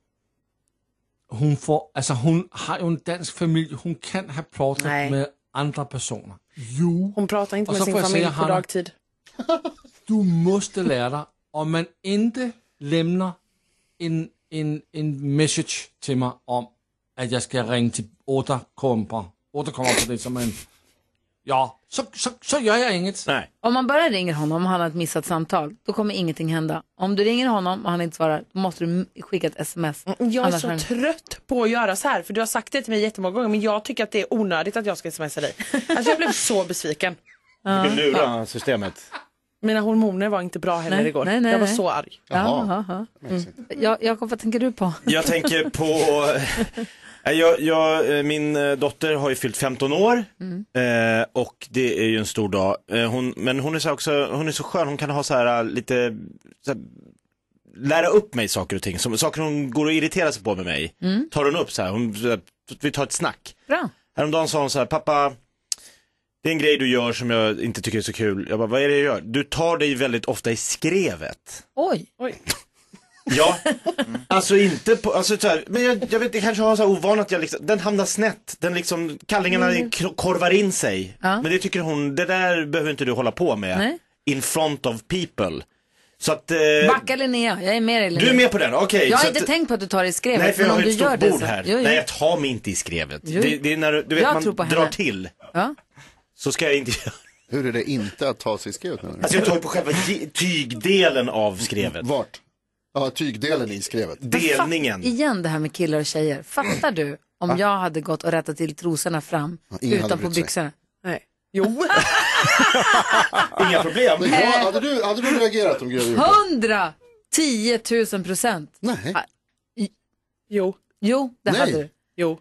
L: Hon får, alltså hon har ju en dansk familj, hon kan ha pratat
J: Nej.
L: med andra personer. Jo.
J: Hon pratar inte
L: Och
J: med
L: så
J: sin
L: får jag
J: familj
L: säga,
J: på
L: Hanna,
J: dagtid.
L: Du måste lära dig, om man inte lämnar en, en, en message till mig om att jag ska ringa till återkomma, återkomma på det som en, ja, så, så, så gör jag inget.
H: Nej.
E: Om man bara ringer honom och han har ett missat samtal, då kommer ingenting hända. Om du ringer honom och han inte svarar, då måste du skicka ett sms.
J: Jag är
E: Annars
J: så
E: har han-
J: trött på att göra så här. För du har sagt det till mig jättemånga gånger. Men jag tycker att det är onödigt att jag ska smsa dig. Alltså jag blev så besviken.
H: Du vill lura systemet.
J: Mina hormoner var inte bra heller
E: Nej,
J: igår.
E: nej, nej,
J: jag var
E: nej.
J: så arg.
E: Ja, ja, ja. Mm. Jag, Jakob, vad tänker du på?
H: Jag tänker på... eh, jag, jag, min eh, dotter har ju fyllt femton år.
E: Mm.
H: Eh, och det är ju en stor dag. Eh, hon, men hon är, så också, hon är så skön. Hon kan ha så här lite... Så här, lära upp mig saker och ting. Som, saker hon går och irriterar sig på med mig.
E: Mm.
H: Tar hon upp så här. Hon, så här, vi tar ett snack.
E: Bra.
H: Häromdagen sa hon så här: pappa, det är en grej du gör som jag inte tycker är så kul. Jag bara, vad är det jag gör? Du tar dig väldigt ofta i skrevet.
E: Oj.
J: Oj.
H: Ja, alltså inte på, alltså så här, men jag, jag vet, det kanske har så här ovan att jag liksom, den hamnar snett, den liksom, kallingarna
E: Mm.
H: k- korvar in sig.
E: Ja.
H: Men det tycker hon, det där behöver inte du hålla på med.
E: Nej.
H: In front of people. Så att... Eh,
E: Backa Linnea, jag är med dig, Linnea.
H: du är med på den, okej.
E: Jag har
H: så
E: inte
H: att-
E: tänkt på att du tar det i skrevet.
H: Nej, för jag
E: men
H: har
E: om du
H: ett
E: gör
H: stort
E: det
H: bord
E: så...
H: här.
E: Jo, jo.
H: Nej, jag tar mig inte i skrevet.
E: Jo.
H: Det, det är när du, du vet,
E: Jag
H: man
E: tror på
H: drar
E: henne.
H: till.
E: Ja.
H: Så ska jag inte göra.
F: Hur är det inte att ta sig i skrevet?
H: Alltså jag tar ju på själva gi- tygdelen av skrevet.
F: Vart? Ja, tygdelen i skrevet.
H: Delningen.
E: Igen det här med killar och tjejer. Fattar du om
F: Va?
E: jag hade gått och rättat till trosorna fram
F: ingen hade
E: utanpå
F: brytt sig.
E: byxorna?
J: Nej. Jo.
H: Inga problem.
F: Men jag, hade, du, hade du reagerat om Gud hade gjort det?
E: Hundra! Tio tusen procent.
F: Nej.
J: Jo.
E: Jo, det
F: Nej.
E: hade du.
J: Jo.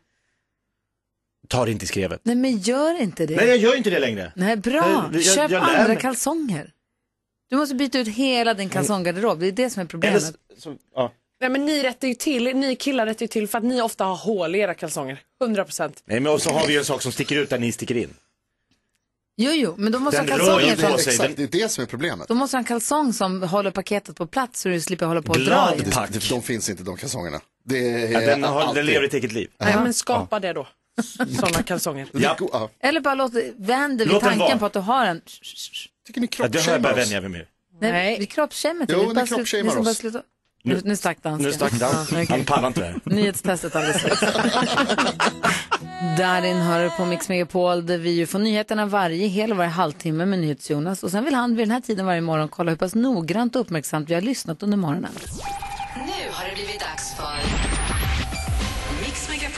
H: Ta det inte i skrevet.
E: Nej, men gör inte det.
H: Nej, jag gör inte det längre.
E: Nej, bra.
H: Jag- jag-
E: Köp
H: jag lär
E: andra
H: mig.
E: kalsonger. Du måste byta ut hela din kalsonggarderob. Det är det som är problemet.
H: Eller, så, ja.
J: Nej, men ni rättar ju till, ni killar rättar ju till för att ni ofta har hål i era kalsonger. hundra procent.
H: Nej, men så har vi ju en sak som sticker ut där ni sticker in.
E: Jo, jo, men då måste
H: Den
E: ha
H: rör
E: kalsonger.
H: ju på
E: För...
H: sig.
F: Exakt, det är det som är problemet.
E: Då måste ha en kalsong som håller paketet på plats så du slipper hålla på och dra
H: Glad
E: i.
F: Det,
H: tack.
F: det, de finns inte, de kalsongerna. Det är
H: Ja, den, har,
F: alltid.
H: den lever ett eget liv.
J: Nej, men skapa det då. Sådana kalsonger.
F: Det är
H: Ja.
F: go- ja.
E: Eller bara låt, vänd vid
H: Låt den
E: tanken
H: vara.
E: på att du har en...
F: Tycker ni
H: Ja, det har jag
F: kroppshamear
H: bara
F: oss?
H: vänja mig med.
E: Nej,
J: Nej.
E: vi kroppsskämmer inte.
F: Jo,
E: Vi
F: ni
E: bara slu-
F: kroppsshamear
E: vi ska bara
F: oss.
E: sluta. Nu, nu stack dansken.
H: Nu stack han.
E: Ja, okej.
H: Han pallar inte det.
E: Nyhetstestet alldeles strax. Darin hör du på Mix Megapol där vi ju får nyheterna varje hel och varje halvtimme med NyhetsJonas. Och sen vill han vid den här tiden varje morgon kolla hur pass noggrant och uppmärksamt vi har lyssnat under morgonen.
D: Nu har det blivit dags för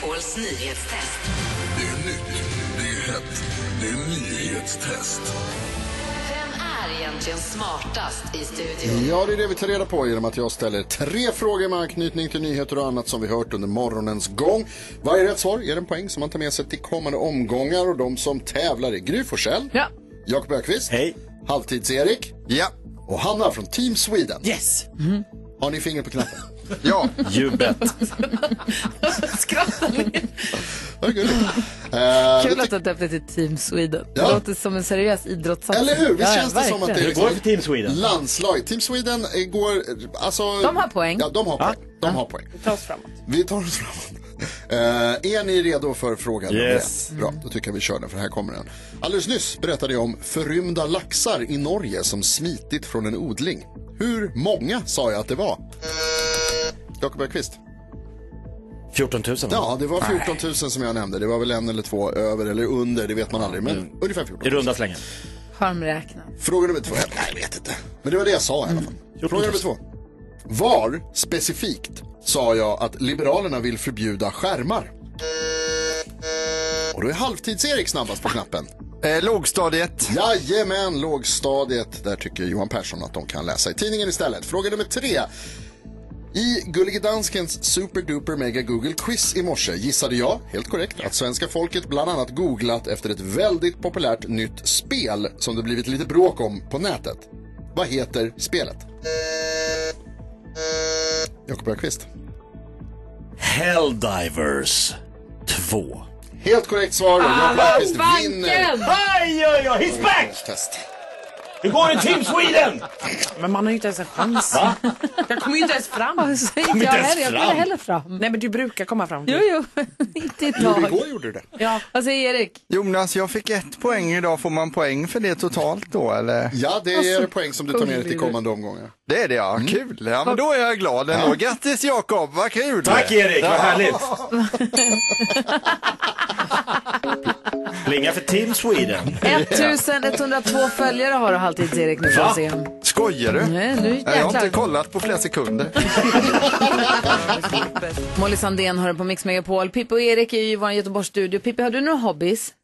D: Megapols nyhetstest.
K: Det är nytt, det är hett, det är nyhetstest.
D: Vem är egentligen smartast i studion?
F: Ja, det är det vi tar reda på genom att jag ställer tre frågor med anknytning till nyheter och annat som vi hört under morgonens gång. Varje rätt svar ger en poäng som man tar med sig till kommande omgångar, och de som tävlar är Gry Forssell.
E: Ja.
F: Jakob Öqvist.
H: Hej.
F: Halvtids-Erik.
M: Ja.
F: Och Hanna från Team Sweden.
J: Yes.
E: Mm.
F: Har ni finger på knappen?
M: Ja.
H: You bet.
E: Skrattar ni?
F: Vad gulligt. Uh,
E: Kul att du döpte till Team Sweden.
F: Ja.
E: Det låter som en seriös idrottssatsning.
F: Eller hur? Visst
E: Ja,
F: känns det som att det är
H: Hur går det för Team Sweden?
F: landslag. Team Sweden går, alltså...
E: De har poäng.
F: Ja, de har poäng. De har poäng.
J: Vi tar oss framåt.
F: Vi tar oss framåt. Uh, är ni redo för frågan?
H: Yes.
F: Bra, då tycker jag vi kör den, för här kommer den. Alldeles nyss berättade jag om förrymda laxar i Norge som smitit från en odling. Hur många sa jag att det var? Jakob Bergqvist.
H: fjorton tusen.
F: Ja, det var fjorton tusen som jag nämnde. Det var väl en eller två över eller under, det vet man aldrig. Men mm. ungefär fjorton tusen.
H: I runda slängen.
E: Skärmräknat.
F: Fråga nummer två. Nej, jag vet inte. Men det var det jag sa i alla fall. Mm. Fråga nummer två. Var specifikt sa jag att Liberalerna vill förbjuda skärmar? Och då är halvtids-Erik snabbast på knappen.
M: Eh, lågstadiet.
F: Jajamän, lågstadiet. Där tycker Johan Persson att de kan läsa i tidningen istället. Fråga nummer tre. I Gullige Danskens Superduper Mega Google Quiz i morse gissade jag, helt korrekt, att svenska folket bland annat googlat efter ett väldigt populärt nytt spel som det blivit lite bråk om på nätet. Vad heter spelet? Jakob Bergqvist.
H: Helldivers två.
F: Helt korrekt svar. Och Jakob Bergqvist vinner.
H: Aj, aj, aj, he's back!
F: Test.
H: Hur går det Team Sweden?
J: Men man har ju inte ens en chans.
H: Va?
J: Jag kommer ju inte ens fram.
E: Alltså, inte jag heller. Jag kommer heller fram.
J: Nej, men du brukar komma fram.
E: Jo, jo. Inte idag.
F: Jo, igår gjorde du det.
J: Ja.
E: Vad säger Erik?
M: Jonas, jag fick ett poäng idag. Får man poäng för det totalt då, eller?
F: Ja, det är poäng som du tar med dig till kommande omgångar.
M: Det är det, ja. Kul. Ja, men då är jag glad ändå. Grattis Jakob, vad kul.
H: Tack Erik, vad härligt. Plinga för Team Sweden.
E: ettusenetthundratvå följare har du alltid, Erik, nu för att se.
M: Skojar du?
E: Nej, nu jäklar.
M: Jag har inte kollat på flera sekunder.
E: Molly Sandén har du på Mix Megapol. Pippi och Erik är ju i vår Göteborgsstudio. Pippi, har du några hobbies?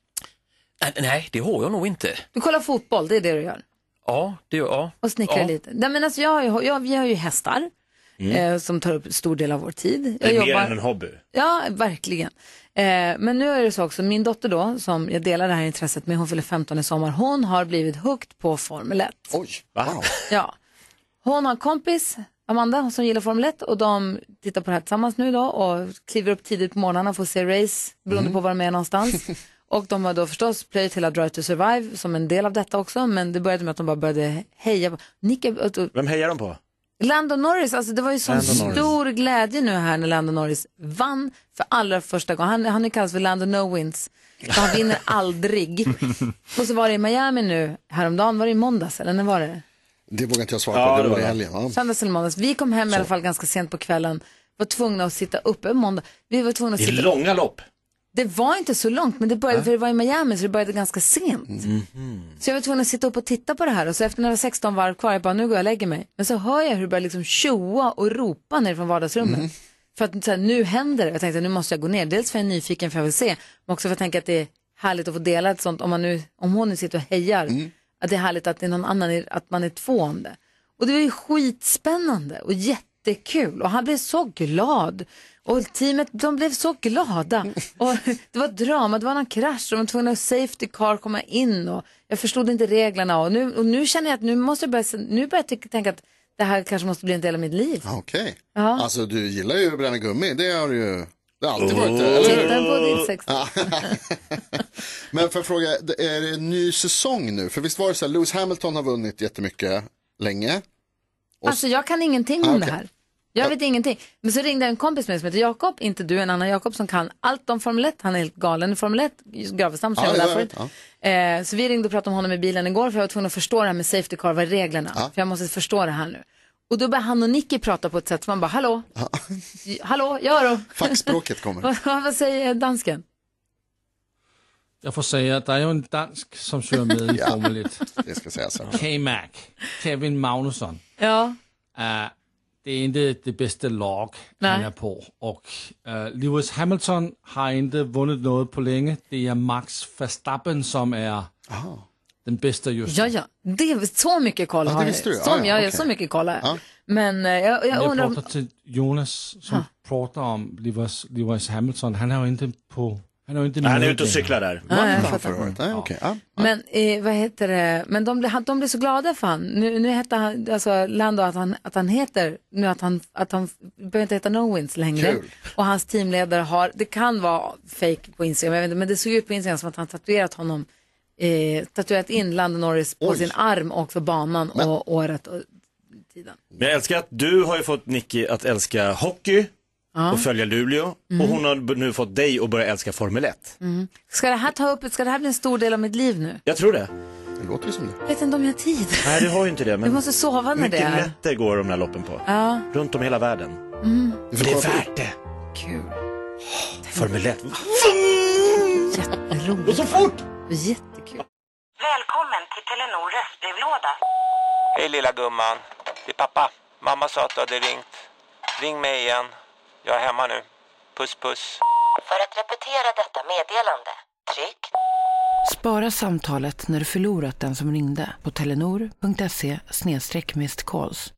G: Nej, det har jag nog inte.
E: Du kollar fotboll, det är det du gör.
G: Ja, det gör jag.
E: Och snickrar
G: ja.
E: lite. Nej, men alltså, jag, har ju, jag, vi har ju hästar mm. eh, som tar upp stor del av vår tid.
H: Jag det är
E: jobbar...
H: mer än en hobby.
E: Ja, verkligen. Eh, men nu är det så också, min dotter då, som jag delar det här intresset med, hon fyller femton i sommar, hon har blivit hooked på Formel ett.
F: Oj, wow.
E: Ja. Hon har en kompis, Amanda, som gillar Formel ett, och de tittar på det här tillsammans nu då och kliver upp tidigt på morgnarna och får se race beroende mm. på var de är någonstans. Och de har då förstås plöjt till att Drive to Survive som en del av detta också, men det började med att de bara började heja på. Nicke,
H: vem hejar de på?
E: Lando Norris, alltså det var ju sån stor glädje nu här när Lando Norris vann för allra första gången. Han, han är kallad för Lando No Wins. Så han vinner aldrig. Och så var det i Miami nu, häromdagen, var det i måndags eller när var det?
F: Det vågar inte jag svara på,
H: ja,
F: det
H: det
F: var
H: var
F: i helgen. Ja.
E: Söndags eller måndags. Vi kom hem så. I alla fall ganska sent på kvällen. Var tvungna att sitta uppe måndag. Vi var tvungna att
H: I
E: sitta...
H: långa lopp.
E: Det var inte så långt, men det började, äh? för det var i Miami så det började ganska sent. Mm. Så jag var tvungen att sitta upp och titta på det här. Och så efter när det var sexton varv kvar, jag bara, nu går jag och lägger mig. Men så hör jag hur det börjar liksom tjoa och ropa ner från vardagsrummet. Mm. För att så här, nu händer det. Jag tänkte, nu måste jag gå ner. Dels för jag är nyfiken för jag vill se. Men också för att jag tänker att det är härligt att få dela ett sånt. Om, man nu, om hon nu sitter och hejar. Mm. Att det är härligt att det är någon annan, att man är två om det. Och det var ju skitspännande och jättekul. Och han blev så glad. Och teamet, de blev så glada. Och det var drama, det var någon krasch. Och de var tvungna att safety car komma in. Och jag förstod inte reglerna. Och nu, och nu känner jag att nu måste jag börja, nu börjar jag tänka att det här kanske måste bli en del av mitt liv.
F: Okej. Okay.
E: Ja.
F: Alltså du gillar ju att bränna gummi. Det har du ju det har alltid varit.
E: Oh. Eller? Titta på din sex.
F: Men för att fråga, är det en ny säsong nu? För visst var det så här, Lewis Hamilton har vunnit jättemycket länge. Och...
E: Alltså jag kan ingenting om ah, okay. det här. Jag vet
F: ja.
E: ingenting. Men så ringde en kompis med som heter Jakob, inte du, en annan Jakob som kan allt om Formel ett. Han är helt galen i Formel ett, Gravestam, som ah, jag var där förut. Ja. Eh, så vi ringde och pratade om honom i bilen igår för jag var tvungen att förstå det här med safety car, vad är reglerna? Ah. För jag måste förstå det här nu. Och då började han och Nicky prata på ett sätt som man bara, hallå? Ah. Hallå, ja då?
F: Fackspråket kommer.
E: vad, vad säger dansken?
L: Jag får säga att det är ju en dansk som kör med i Formel ett.
F: Det ska säga så.
L: K-Mac, Kevin Magnusson.
E: Ja.
L: Uh, det är inte det bästa lag
E: Nej.
L: han är på. Och uh, Lewis Hamilton har inte vunnit något på länge. Det är Max Verstappen som är den bästa just nu.
E: Ja, ja. Det är så mycket koll
L: Ja, det
E: har jag.
L: visste du.
E: Så,
L: Ja, ja,
E: jag,
L: okej.
E: så mycket koll har jag. Men eh, jag, jag
L: Jag
E: undrar om...
L: pratar till Jonas som
E: Ja.
L: pratar om Lewis, Lewis Hamilton. Han är ju inte på... Han är ju inte
H: Han är
L: med
H: ute och
L: längre.
H: cyklar där.
E: Ja, jag fattar.
F: Ja, okej. Ja.
E: Men eh, vad heter det? Men de blir, han- de blir så glada för han. Nu, nu heter han, alltså Lando att han, att han heter, nu att han, att han behöver inte heta No Wins längre.
F: Kul.
E: Och hans teamledare har, det kan vara fake på Instagram, jag vet inte, men det såg ut på Instagram som att han tatuerat honom, eh, tatuerat in Lando Norris på
H: Oj.
E: sin arm och för banan och året och tiden.
H: Men jag älskar att du har ju fått Nicky att älska hockey
E: Ja.
H: och följa Luleå.
E: Mm.
H: Och hon har b- nu fått dig att börja älska Formel ett.
E: Mm. Ska det här ta upp, ska det här bli en stor del av mitt liv nu?
H: Jag tror det.
F: Det låter ju som det.
E: Jag vet inte om jag har tid.
H: Nej, du har ju inte det. Men
E: Du måste sova när
H: mycket
E: det är.
H: nätter går de här loppen på.
E: Ja.
H: Runt om hela världen.
E: Mm.
H: För det är värt det.
E: Kul.
H: Formel ett.
E: Jätteroligt.
H: Och så fort!
E: Jättekul.
C: Välkommen till Telenor röstbrevlåda.
V: Hej lilla gumman, det är pappa. Mamma sa att du hade ringt. Ring mig igen. Jag är hemma nu. Puss puss.
C: För att repetera detta meddelande, tryck. Spara samtalet när du förlorat den som ringde på telenor punkt se slash missed calls.